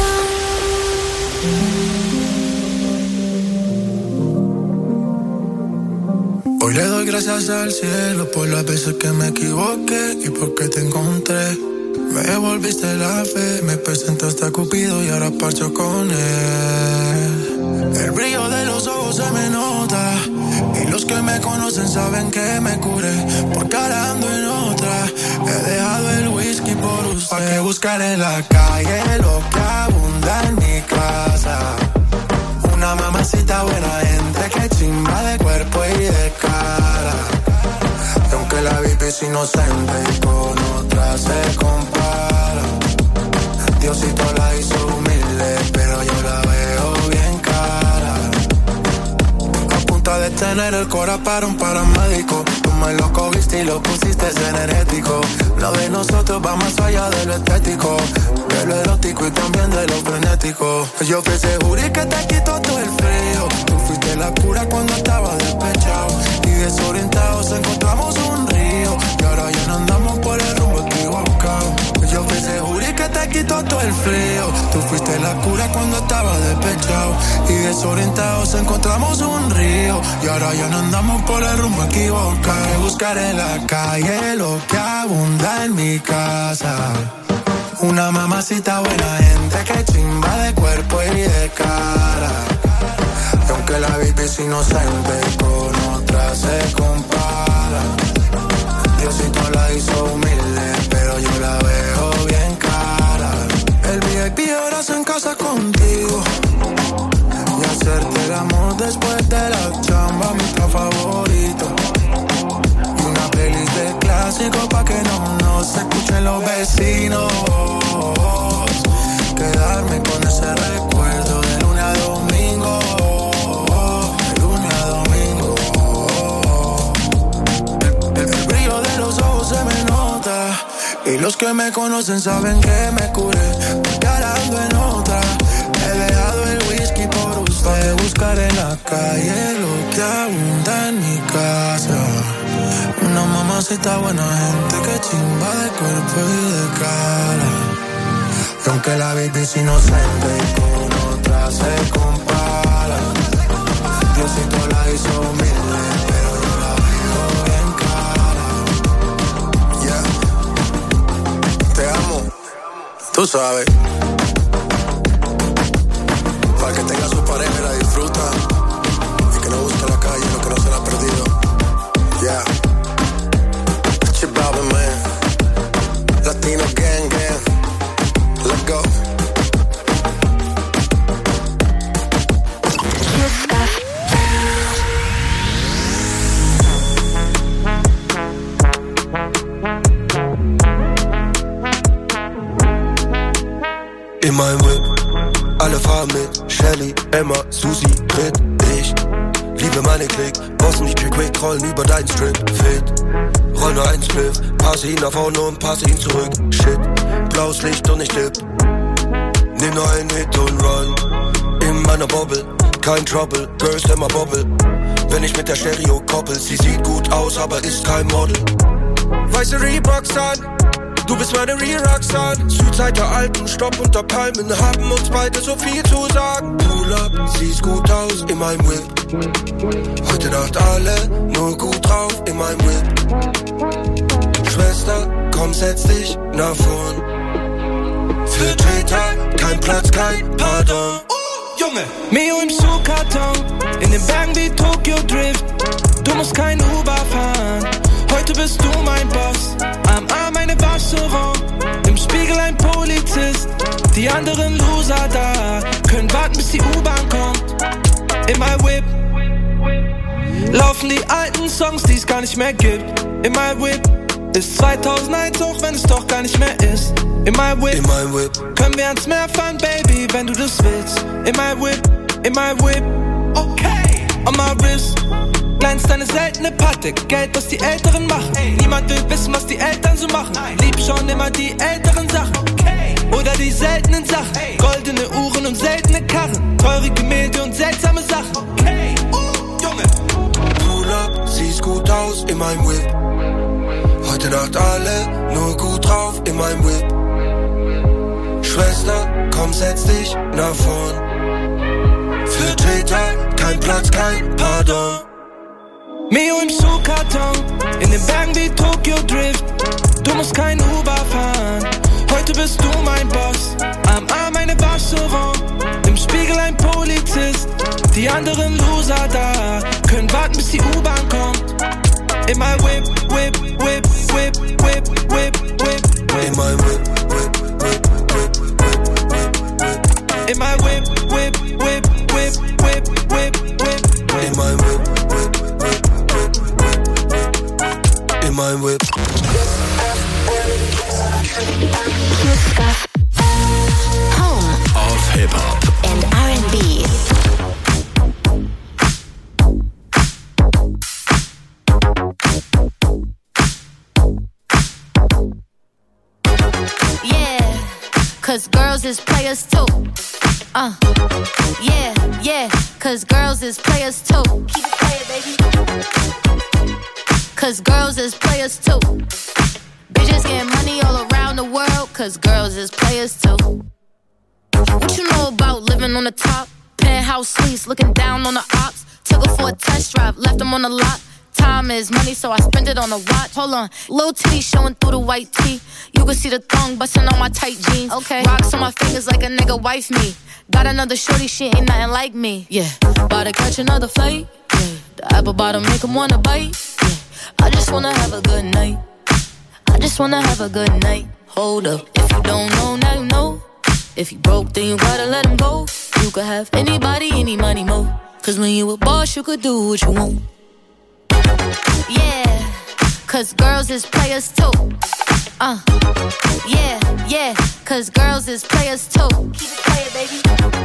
Hoy le doy gracias al cielo por las veces que me equivoqué y porque te encontré. Me devolviste la fe, me presentaste a Cupido y ahora parcho con él. El brillo de los ojos ojos se me nota. Y los que me conocen saben que me curé, porque ahora ando en otra. He dejado el whisky por usted. ¿Pa' qué buscar en la calle lo que abunda en mi casa? Una mamacita buena gente que chimba de cuerpo y de cara. Y aunque la V I P es inocente y con otra se compara, Diosito la hizo humilde, pero yo la veo bien cara. A punta de tener el cora para un paramédico. Tú me lo cogiste y lo pusiste energético. Lo de nosotros va más allá de lo estético, de lo erótico y también de lo frenético. Yo fui ese jury que te quitó todo el frío. Tú fuiste la cura cuando estaba despechado y desorientados encontramos un río. Y ahora ya no andamos por el rumbo equivocado. Yo fui ese jury que te quitó todo el frío. Tú fuiste la cura cuando estaba despechado y desorientados encontramos un río. Y ahora ya no andamos por el rumbo equivocado. Buscar en la calle lo que abunda en mi casa. Una mamacita buena gente que chimba de cuerpo y de cara. Y aunque la V I P es inocente, con otra se compara. Diosito la hizo humilde, pero yo la veo bien cara. El V I P ahora se en casa contigo y hacerte el amor después de la chamba, mi plan favorito. Y una playlist de clásicos pa' que no nos escuchen los vecinos. Quedarme con ese recuerdo de lunes a domingo, de lunes a domingo. El, el, el brillo de los ojos se me nota y los que me conocen saben que me curé, porque ahora ando en otra. He dejado el whisky por usted. Buscar en la calle lo que abunda en mi casa. Una mamacita buena gente que chimba de cuerpo y de cara. Y aunque la V I P es inocente y con otra se compara, Diosito la hizo humilde, pero yo la veo bien cara. Yeah. Te amo, tú sabes. Para que tenga su pareja y la disfruta, y que no busque la calle lo que no se le ha perdido. Yeah. Chip Balvin, man. Latino gang, gang. Let's go.
In meinem Whip, alle fahren mit. Shelly, Emma, Susi, Brit, ich liebe meine Klick. Bossen mich quick, rollen über deinen Strip. Fit, roll nur ein Spliff. Passe ihn nach vorne und passe ihn zurück. Shit, blaues Licht und ich tipp. Nimm nur einen Hit und run. In meiner Bobble, kein Trouble. Girls immer Bobble. Wenn ich mit der Stereo koppel. Sie sieht gut aus, aber ist kein Model. Weiße Reeboks an, du bist meine Re-Rockstar. Südzeit der Alpen, Stopp unter Palmen. Haben uns beide so viel zu sagen. Pull up, siehst gut aus in meinem Whip. Heute Nacht alle nur gut drauf in meinem Whip. Schwester, komm, setz dich nach vorn. Für Treter, kein Platz, kein Pardon.
Junge, Mio im Schuhkarton, in den Bergen wie Tokyo Drift. Du musst kein Uber fahren, heute bist du mein Boss. Am Arm eine Wasserraum, im Spiegel ein Polizist. Die anderen Loser da, können warten bis die U-Bahn kommt. In my Whip laufen die alten Songs, die es gar nicht mehr gibt. In my Whip ist zweitausendeins, auch wenn es doch gar nicht mehr ist. In my Whip,
in my Whip
können wir ans Meer fahren, Baby, wenn du das willst. In my Whip, in my Whip, okay. On my wrist glänzt eine seltene Patte, Geld, was die Älteren machen. Ey. Niemand will wissen, was die Eltern so machen. Nein. Lieb schon immer die älteren Sachen, okay. Oder die seltenen Sachen, hey. Goldene Uhren und seltene Karren, teure Gemälde und seltsame Sachen, okay. uh, Junge.
Pull up, siehst gut aus in meinem Whip. Heute Nacht alle nur gut drauf in meinem Whip. Schwester, komm, setz dich nach vorn. Für Treter, kein Platz, kein Pardon.
Mio im Schuhkarton, in den Bergen wie Tokyo Drift. Du musst kein Uber fahren, heute bist du mein Boss. Am Arm eine Wasserraum, im Spiegel ein Polizist. Die anderen Loser
Cruiser da, können warten bis die U-Bahn kommt. In my whip, whip, whip, whip, whip, whip, whip.
In my whip, whip, whip, whip, whip, whip, whip.
In my whip, whip, whip, whip, whip, whip, whip.
In my whip, whip, whip, whip, whip, whip. In my whip.
Home
of Hip-Hop
and R and B.
Yeah, cause girls is players too. Uh, yeah, yeah, cause girls is players too. Keep it playing, baby. Cause girls is players too. Bitches getting money all around the world, cause girls is players too. What you know about living on the top? Penthouse suites, looking down on the ops. Took her for a test drive, left them on the lot. Time is money, so I spend it on a watch. Hold on, little titty showing through the white tee. You can see the thong busting on my tight jeans. Okay, rocks on my fingers like a nigga wife me. Got another shorty, she ain't nothing like me. Yeah, about to catch another flight. Yeah, the apple bottom make him wanna bite. Yeah, I just wanna have a good night. I just wanna have a good night. Hold up, if you don't know, now you know. If you broke, then you gotta let him go. You could have anybody, any money, mo. Cause when you a boss, you could do what you want. Yeah, cause girls is players too. Uh, yeah, yeah, cause girls is players too. Keep it playing, baby.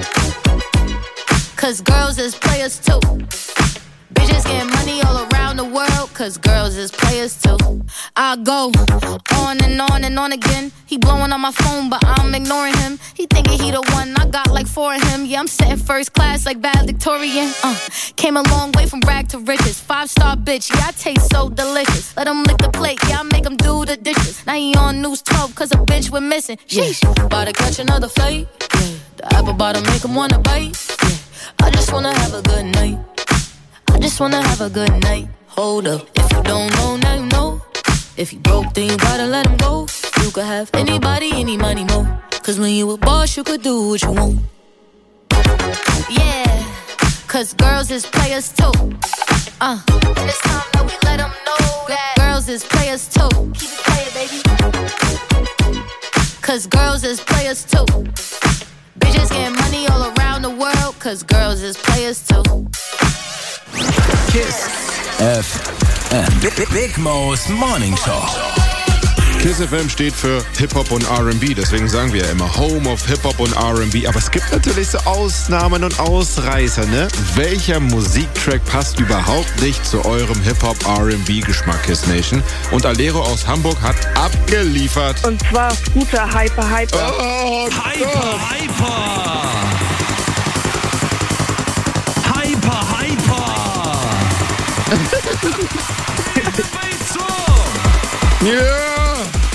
Cause girls is players too. Bitches getting money all around the world, cause girls is players too. I go on and on and on again. He blowing on my phone, but I'm ignoring him. He thinking he the one, I got like four of him. Yeah, I'm sitting first class like valedictorian. Uh, came a long way from rag to riches. Five star bitch, yeah, I taste so delicious. Let him lick the plate, yeah, I make him do the dishes. Now he on news twelve, cause a bitch went missing. Sheesh, about to catch another flight. Yeah, the apple bottom make him wanna bite. Yeah, I just wanna have a good night. I just wanna have a good night. Hold up, if you don't know, now you know. If you broke, then you gotta let him go. You could have anybody, any money, mo. Cause when you a boss, you could do what you want. Yeah, cause girls is players too. Uh, and it's time that we let them know that girls is players too. Keep it playing, baby. Cause girls is players too. Bitches getting money all around the world, cause girls is players too.
Kiss F M. Big, Big Mo's Morning Show.
Kiss F M steht für Hip-Hop und R and B, deswegen sagen wir ja immer Home of Hip-Hop und R and B. Aber es gibt natürlich so Ausnahmen und Ausreißer, ne? Welcher Musiktrack passt überhaupt nicht zu eurem Hip-Hop R and B-Geschmack, Kiss Nation? Und Alero aus Hamburg hat abgeliefert.
Und zwar Scooter Hyper Hyper.
Oh,
Hyper Hyper! Hyper Hyper!
Yeah!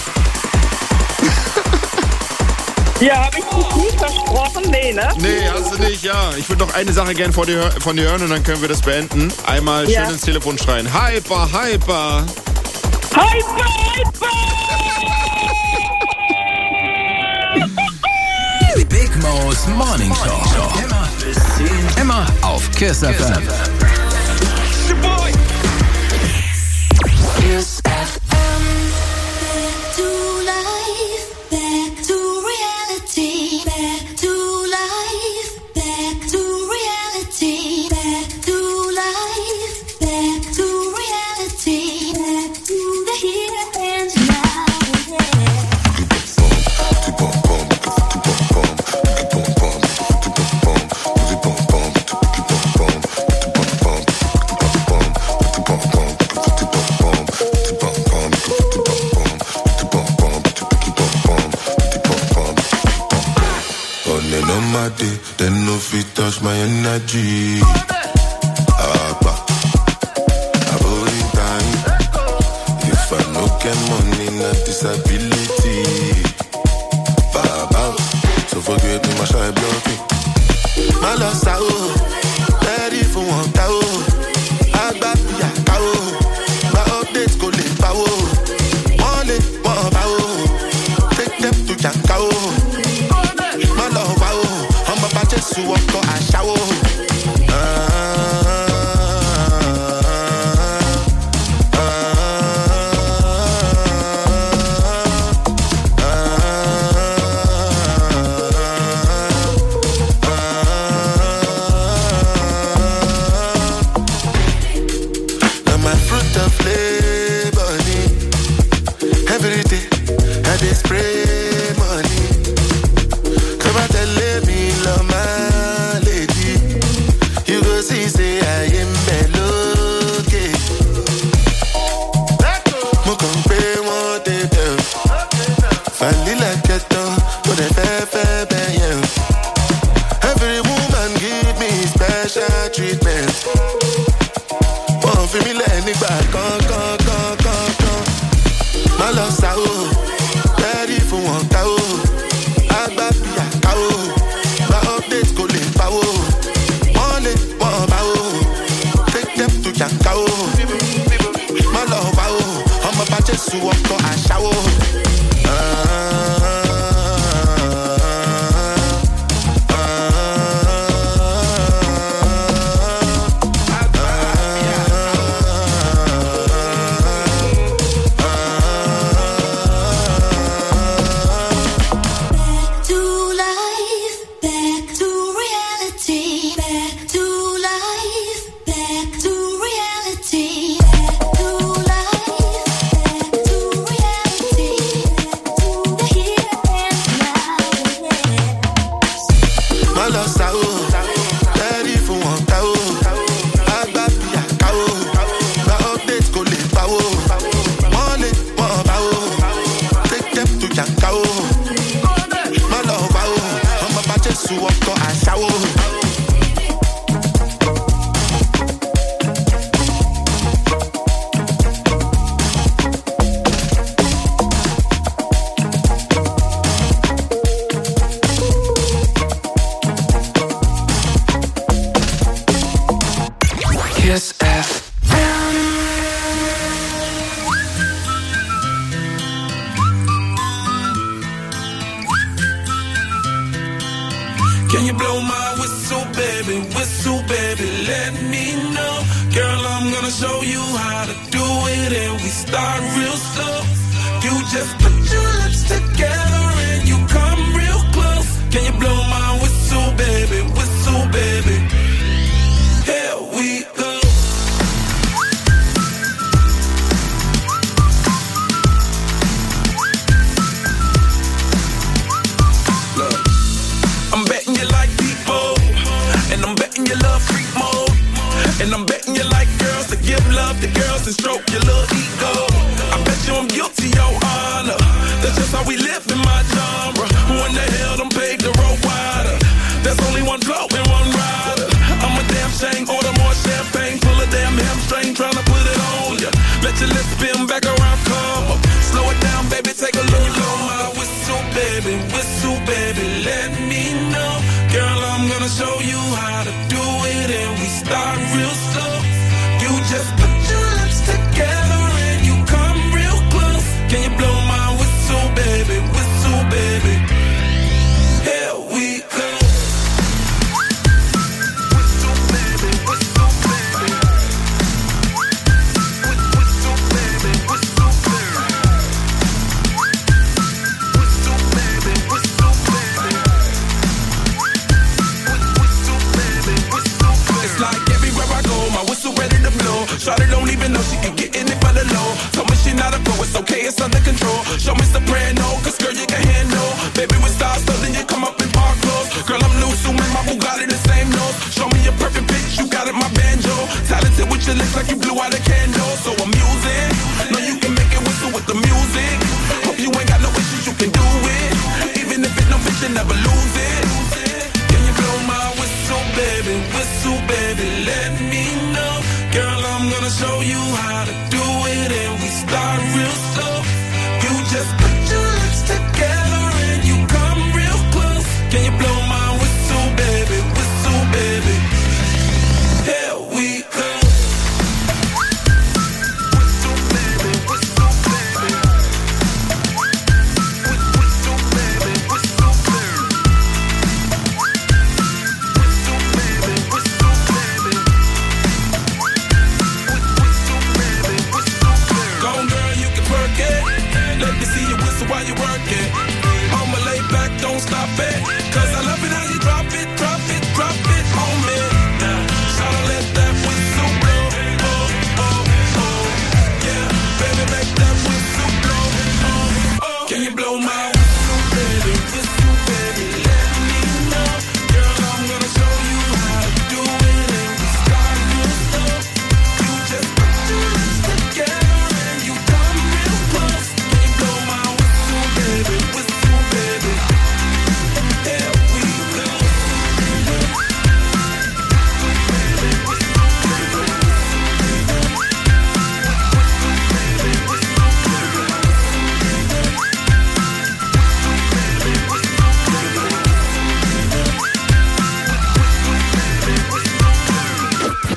Ja, hab ich dich nicht versprochen? Nee, ne?
Nee, hast du nicht, ja. Ich würde noch eine Sache gern von dir, von dir hören und dann können wir das beenden. Einmal
Ja.
schön ins Telefon schreien. Hyper, hyper!
Hyper Hyper!
Big Mo's Morning Show. Immer bis zehn. Immer auf Kiss F M.
Kiss F M. Back to life, back to reality, back to life, back to reality, back to life, back to reality, back to the here and now.
Then no fit touch my energy. Abba, about in time. If I no get money, not disability. Baba, so forget me, my shy blocking. My loss out, ready for one cow. I got the cow. My updates go live power. One leg, one power. Take them to your cow. My love, wow. I'm about to walk out and shower. Ah.
special treatment. Wọ́n fi mí lẹ̀ nígbà kan kan kan kan kan. Má lọ sá o, bẹ́ẹ̀rí fún wọn ká o. Àgbà bí àká o, gba update kò lè pa o. Wọ́n lè wọ́n bá o, take them to jàǹká o. Má lọ wá o, ọmọ bá Jésù ọkọ̀ àṣà o.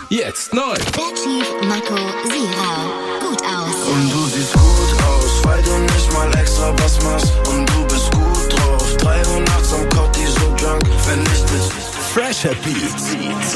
Jetzt neu.
Chief, Marco, Sierra. Gut aus.
Und du siehst gut aus, weil du nicht mal extra was machst. Und du bist gut drauf. drei Uhr nachts am Cotti, so drunk, wenn ich dich.
Fresher Beats.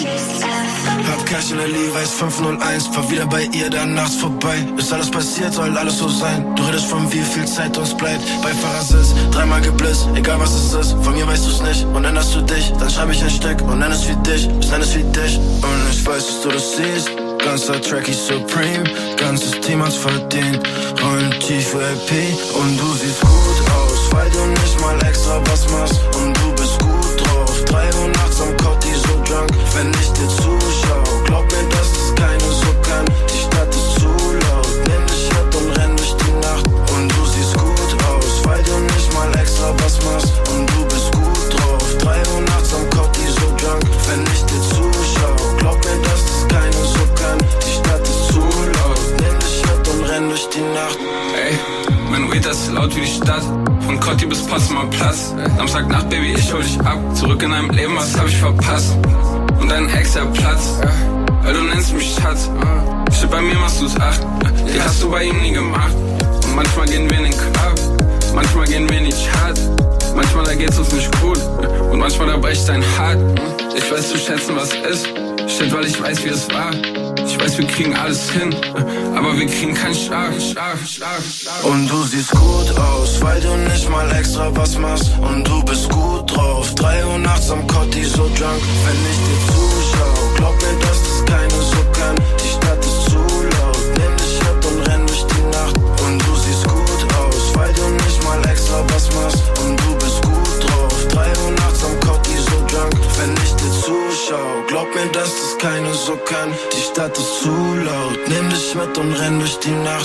Hab Cash in der Levi's fünf null eins, fahr wieder bei ihr dann nachts vorbei. Ist alles passiert, soll alles so sein. Du redest von wie viel Zeit uns bleibt. Beifahrersitz, dreimal geblitzt, egal was es ist. Von mir weißt du's nicht und erinnerst du dich. Dann schreib ich ein Stück und nenn es wie dich. Ich nenn es wie dich und ich weiß, dass du das siehst. Ganzer Tracky Supreme, ganzes Team hat's verdient. Rollen tief für L P und du siehst gut aus, weil du nicht mal extra was machst. Und du bist gut drauf, drei Uhr nachts am Cotti, so drunk, wenn ich dir zuschau. Glaub mir, dass es keine so kann, die Stadt ist zu laut. Nimm dich mit und renn durch die Nacht. Und du siehst gut aus, weil du nicht mal extra was machst. Und du bist gut drauf, drei Uhr nachts am Cotti, so drunk, wenn ich dir zuschau. Glaub mir, dass es keine so kann, die Stadt ist zu laut. Nimm dich mit und renn durch die Nacht.
Ey, mein Weed ist laut wie die Stadt. Von Cotti bis Potsdamer Platz. Samstagnacht, Baby, ich hol dich ab. Zurück in deinem Leben, was hab ich verpasst? Und dein Ex, der Platz. Weil du nennst mich Schatz. Shit, bei mir machst du's acht. Die hast du bei ihm nie gemacht. Und manchmal gehen wir in den Club. Manchmal gehen wir in die Chat. Manchmal da geht's uns nicht gut. Und manchmal da bricht dein Hart. Ich weiß zu schätzen, was ist. Shit, weil ich weiß, wie es war. Ich weiß, wir kriegen alles hin, aber wir kriegen keinen Schlag, Schlag, Schlag, Schlag.
Und du siehst gut aus, weil du nicht mal extra was machst. Und du bist gut drauf, drei Uhr nachts am Cotti, so drunk, wenn ich dir zuschau. Glaub mir, dass das keine so kann, die Stadt ist zu laut. Nimm dich mit und renn durch die Nacht. Und du siehst gut aus, weil du nicht mal extra was machst. Und du bist gut drauf, drei Uhr nachts am Cotti, so drunk, wenn ich dir zuschau. Glaub mir, dass das keine so kann, die Stadt ist zu laut. Nimm dich mit und renn durch die Nacht.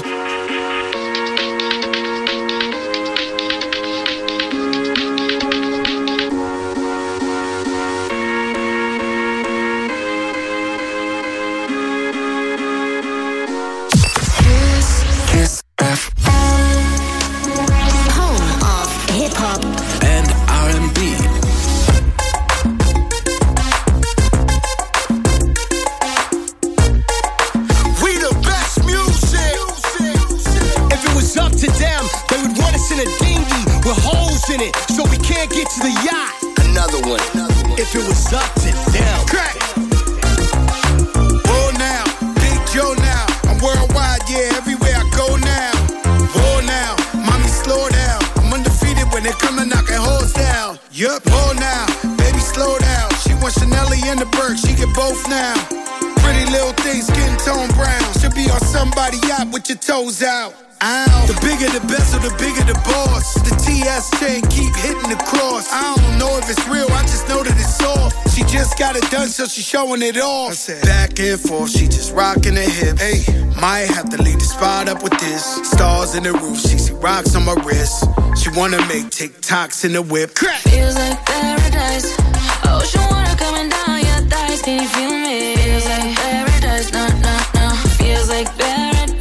Kiss F M. Home of Hip Hop
and R and B.
Up to them, they would want us in a dinghy with holes in it, so we can't get to the yacht. Another one. If it was up to them. Crack.
Oh now, Big Joe now. I'm worldwide, yeah, everywhere I go now. Oh now, mommy slow down. I'm undefeated when they come and knocking holes down. Yup. Oh now, baby slow down. She wants Chanelly and the Burke, she get both now. Pretty little thing, skin tone brown. Should be on somebody's yacht with your toes out. Ow. The bigger the bezel, the bigger the boss. The T S chain keep hitting the cross. I don't know if it's real, I just know that it's soft. She just got it done, so she showing it off. Back and forth, she just rocking the hips. Hey, might have to leave the spot up with this. Stars in the roof, she see rocks on my wrist. She wanna make TikToks in the whip. Crack.
Feels like paradise. Ocean water coming down your thighs. Can you feel me? Feels like paradise. No, no, no. Feels like paradise.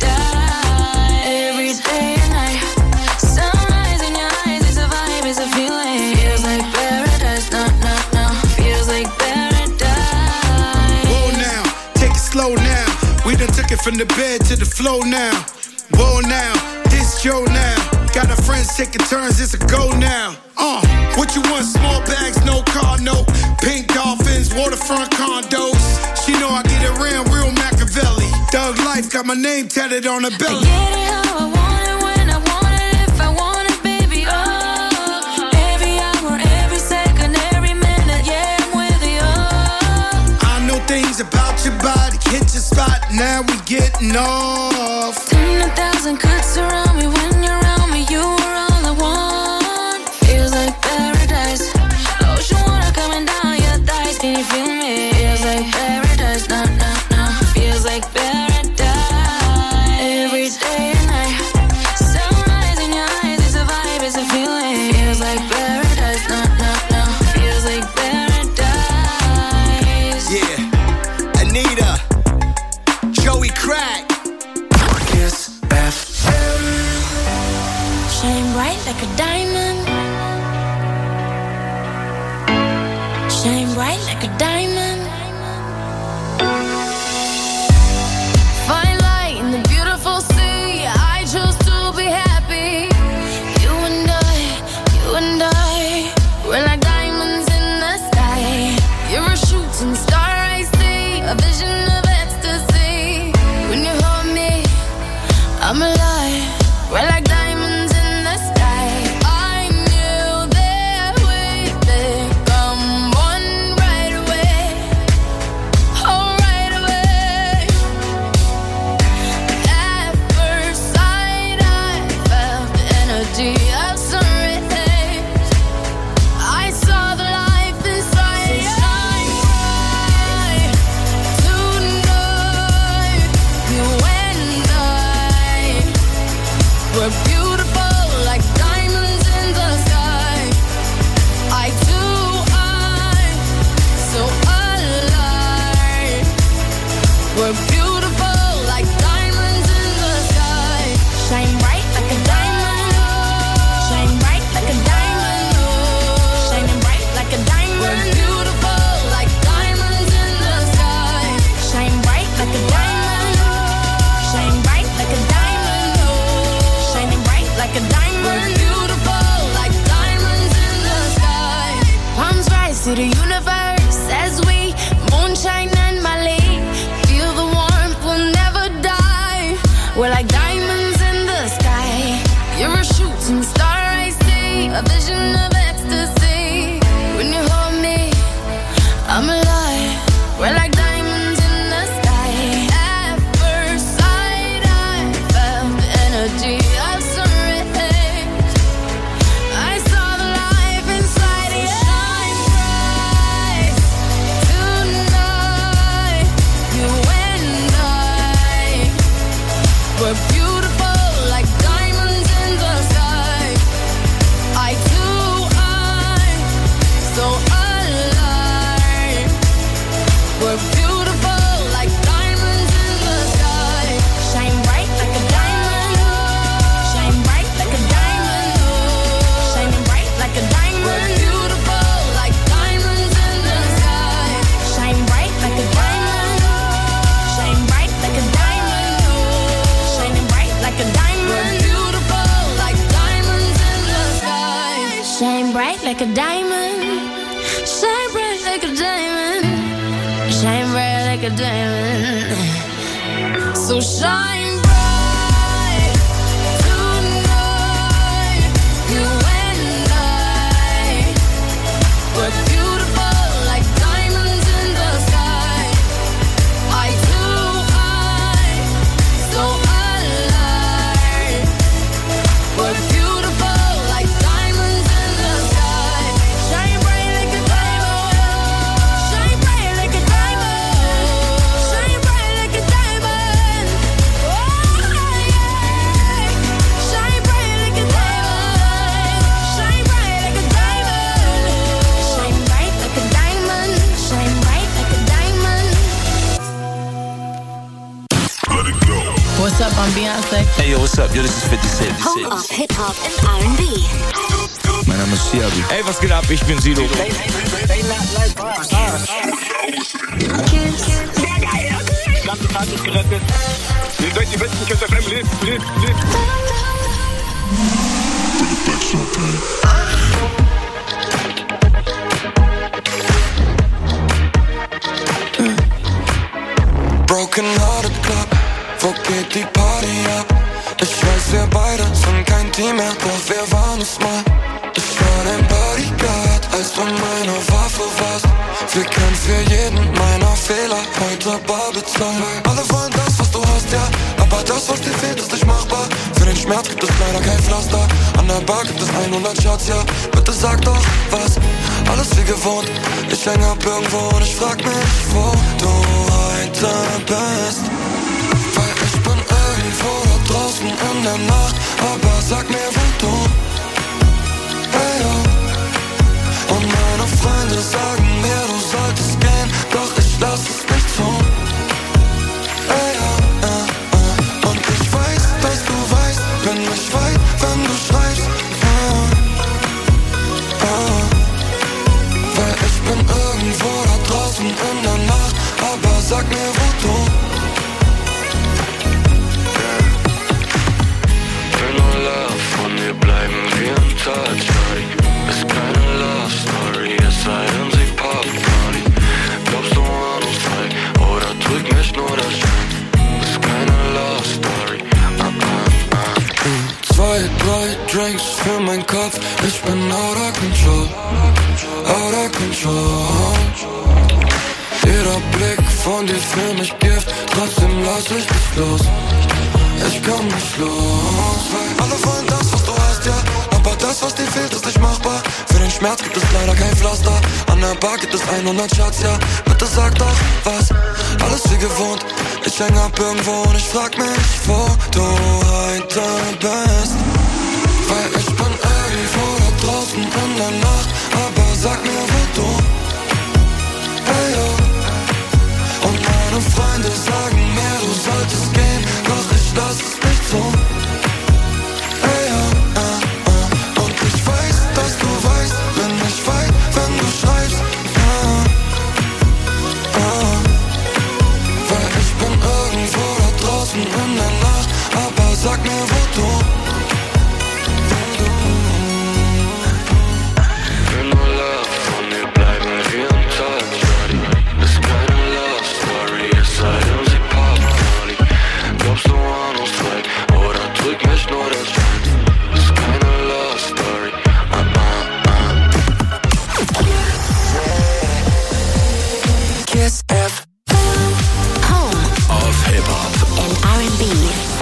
Every day and night. Sunrise in your eyes. It's a vibe, it's a feeling. Feels like paradise. No, no, no. Feels like paradise.
Whoa now, take it slow now. We done took it from the bed to the floor now. Whoa now, this Joe now. Got our friends taking turns, it's a go now. Uh, what you want? Small bags, no car, no. Pink dolphins, waterfront condos. She know I get around real Machiavelli. Doug Life got my name tatted on her belly.
I get it how I want it, when I want it, if I want it, baby. Oh, every hour, every second, every minute, yeah, I'm with you. Oh.
I know things about your body, hit your spot, now we getting off.
Ten thousand could surround me when you're around me, you are all I want. Feels like paradise. Ocean water coming down your thighs, can you feel me? Feels like paradise, no, no, no. Feels like paradise. Every day and night. Sunrise in your eyes, it's a vibe, it's a feeling. Feels like paradise, no, no, no. Feels like paradise.
Yeah, Anita, Joey Crack.
Kiss F M.
Shine bright like a diamond. Shine bright like a diamond.
I'm alive. We're like diamonds in the sky. At first sight, I felt the energy of sun rays. I saw the life inside you. Shine bright tonight. You and I were beautiful like diamonds in the sky. I too, I so alive. We're beautiful like diamonds in the sky. Shine bright like a diamond. Shine bright like a diamond. Shining bright like a diamond. We're beautiful like diamonds in the sky. Shine bright like a diamond. Shine bright like a diamond. Shining bright like a diamond. We're beautiful like diamonds in the sky. Shine bright like a diamond. Shine bright like a diamond. Shine bright like a diamond. So shine bright tonight. You and I were beautiful like diamonds in the sky. I too, I so alive. We're beautiful like diamonds in the sky. Shine bright like a diamond. Shine bright like a diamond. Shine bright like a diamond. Oh yeah. Shine bright like a diamond. Shine bright like a diamond. Shine bright like a diamond. Shine bright like a diamond. What's up, I'm Beyonce.
Hey yo, what's up? Yo, this is fifty Cent.
Home of Hip-Hop and R and B.
Mein Name ist Siabi. Ey, was geht ab? Ich bin Sido.
Ganze Tag ist gerettet. Ihr seid die besten Kiss F M. Lebt, lebt, lebt.
Broken Hearted Club, wo geht die Party ab? Ich weiß, wir beide sind kein Team mehr, doch wir waren es mal. Ich war dein Bodyguard, als du meine Waffe warst. Wir können für jeden meiner Fehler heute bar bezahlen. Alle wollen das, was du hast, ja, aber das, was dir fehlt, ist nicht machbar. Für den Schmerz gibt es leider kein Pflaster. An der Bar gibt es hundert Shots, ja, bitte sag doch was. Alles wie gewohnt, ich häng ab irgendwo und ich frag mich, wo du heute bist. Weil ich bin irgendwo da draußen in der Nacht, aber sag mir, wo du. Hey, oh. Und meine Freunde sagen mir, du solltest gehen, doch ich lass es nicht zu. Hey, oh, äh, äh. Und ich weiß, dass du weißt, bin ich weit, wenn du schreibst. Äh, äh. Weil ich bin irgendwo da draußen in der Nacht, aber sag mir, wo du.
Will nur Love, von dir bleiben wir im Touch, Shawty. Ist keine Love Story, es sei denn sie Pop Party. Glaubst du an uns zwei, oder drück mich nur das Schein? Ist keine Love Story, ah, ah, ah.
Zwei, drei Drinks für meinen Kopf, ich bin out of control, out of control. Jeder Blick von dir für mich Gift, trotzdem lass ich dich los. Ich komm nicht los, weil alle wollen das, was du hast, ja, aber das, was dir fehlt, ist nicht machbar. Für den Schmerz gibt es leider kein Pflaster. An der Bar gibt es hundert Shots, ja, bitte sag doch was. Alles wie gewohnt, ich häng ab irgendwo und ich frag mich, wo du heute bist. Weil ich bin irgendwo da draußen in der Nacht, aber sag mir, wo du. Hey, oh. Und meine Freunde sagen mir, du solltest gehen, doch ich lass es nicht zu. Hey, oh, äh, äh. Und ich weiß, dass du weißt, bin ich weit, wenn du schreibst. Äh, äh. Weil ich bin irgendwo da draußen in der Nacht, aber sag mir, wo du.
Will nur Love, von dir bleiben
Kiss F M.
Home of Hip-Hop
and R and B.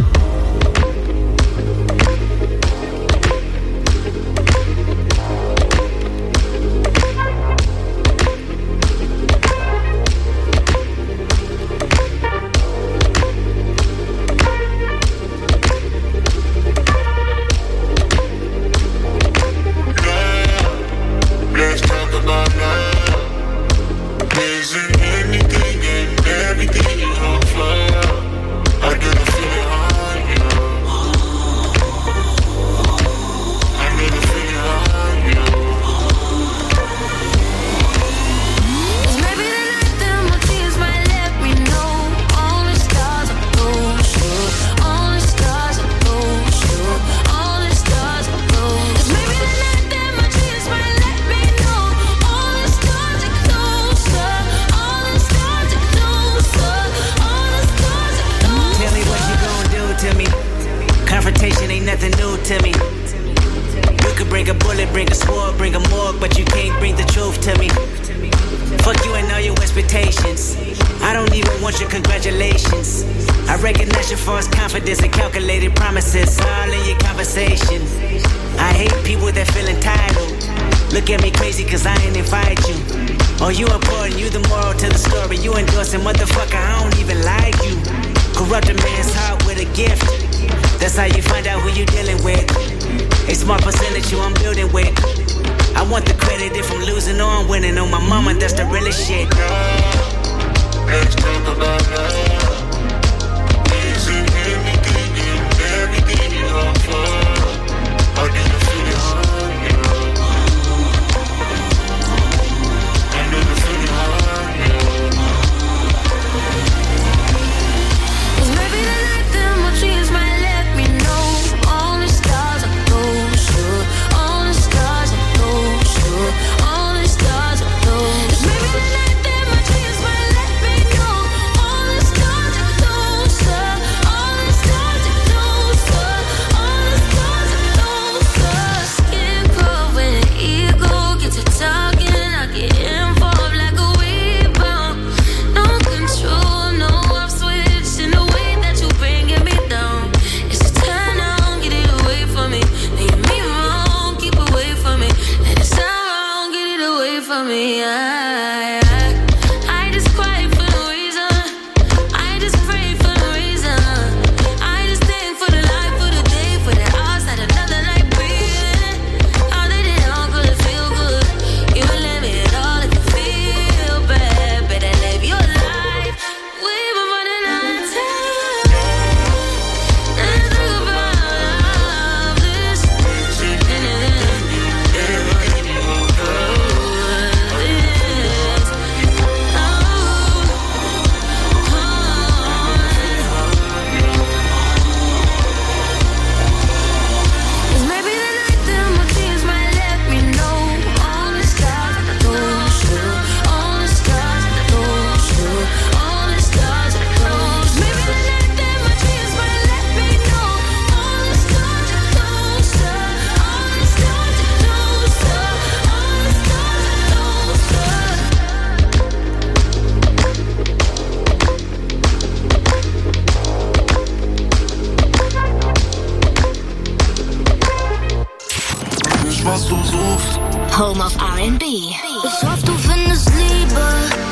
Home of R and B.
Ich hoffe, du findest Liebe.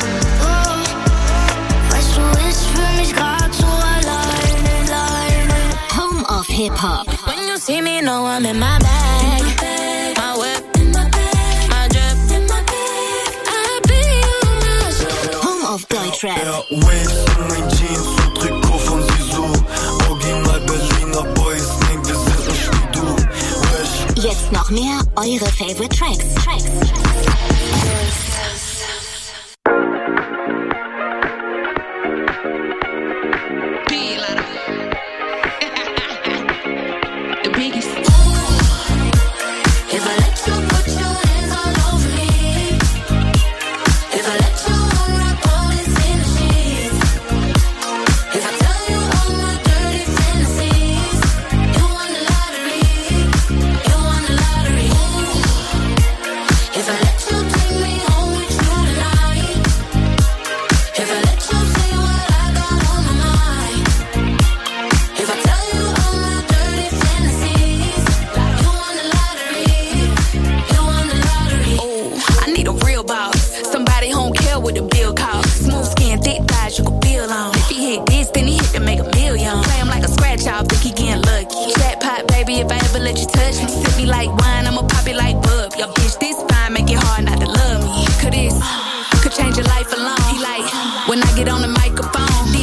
Oh, weißt du, ich fühl mich grad so alleine, alleine.
Home of Hip-Hop.
When you see me, know I'm in my bag. My whip, my drip, I be you, my
Home of Deutschrap.
Waves in mein Jeans und Trikot von Sisu. Original Berliner Boys, nee, wir sind nicht wie du. Wish.
Jetzt noch mehr eure Favorite Tracks. Tracks.
If I let you take me home with you
baby, if I ever let you touch me. Sip me like wine, I'ma pop it like bub. Yo, bitch, this fine, make it hard not to love me. Cause this could change your life alone. He like, when I get on the microphone,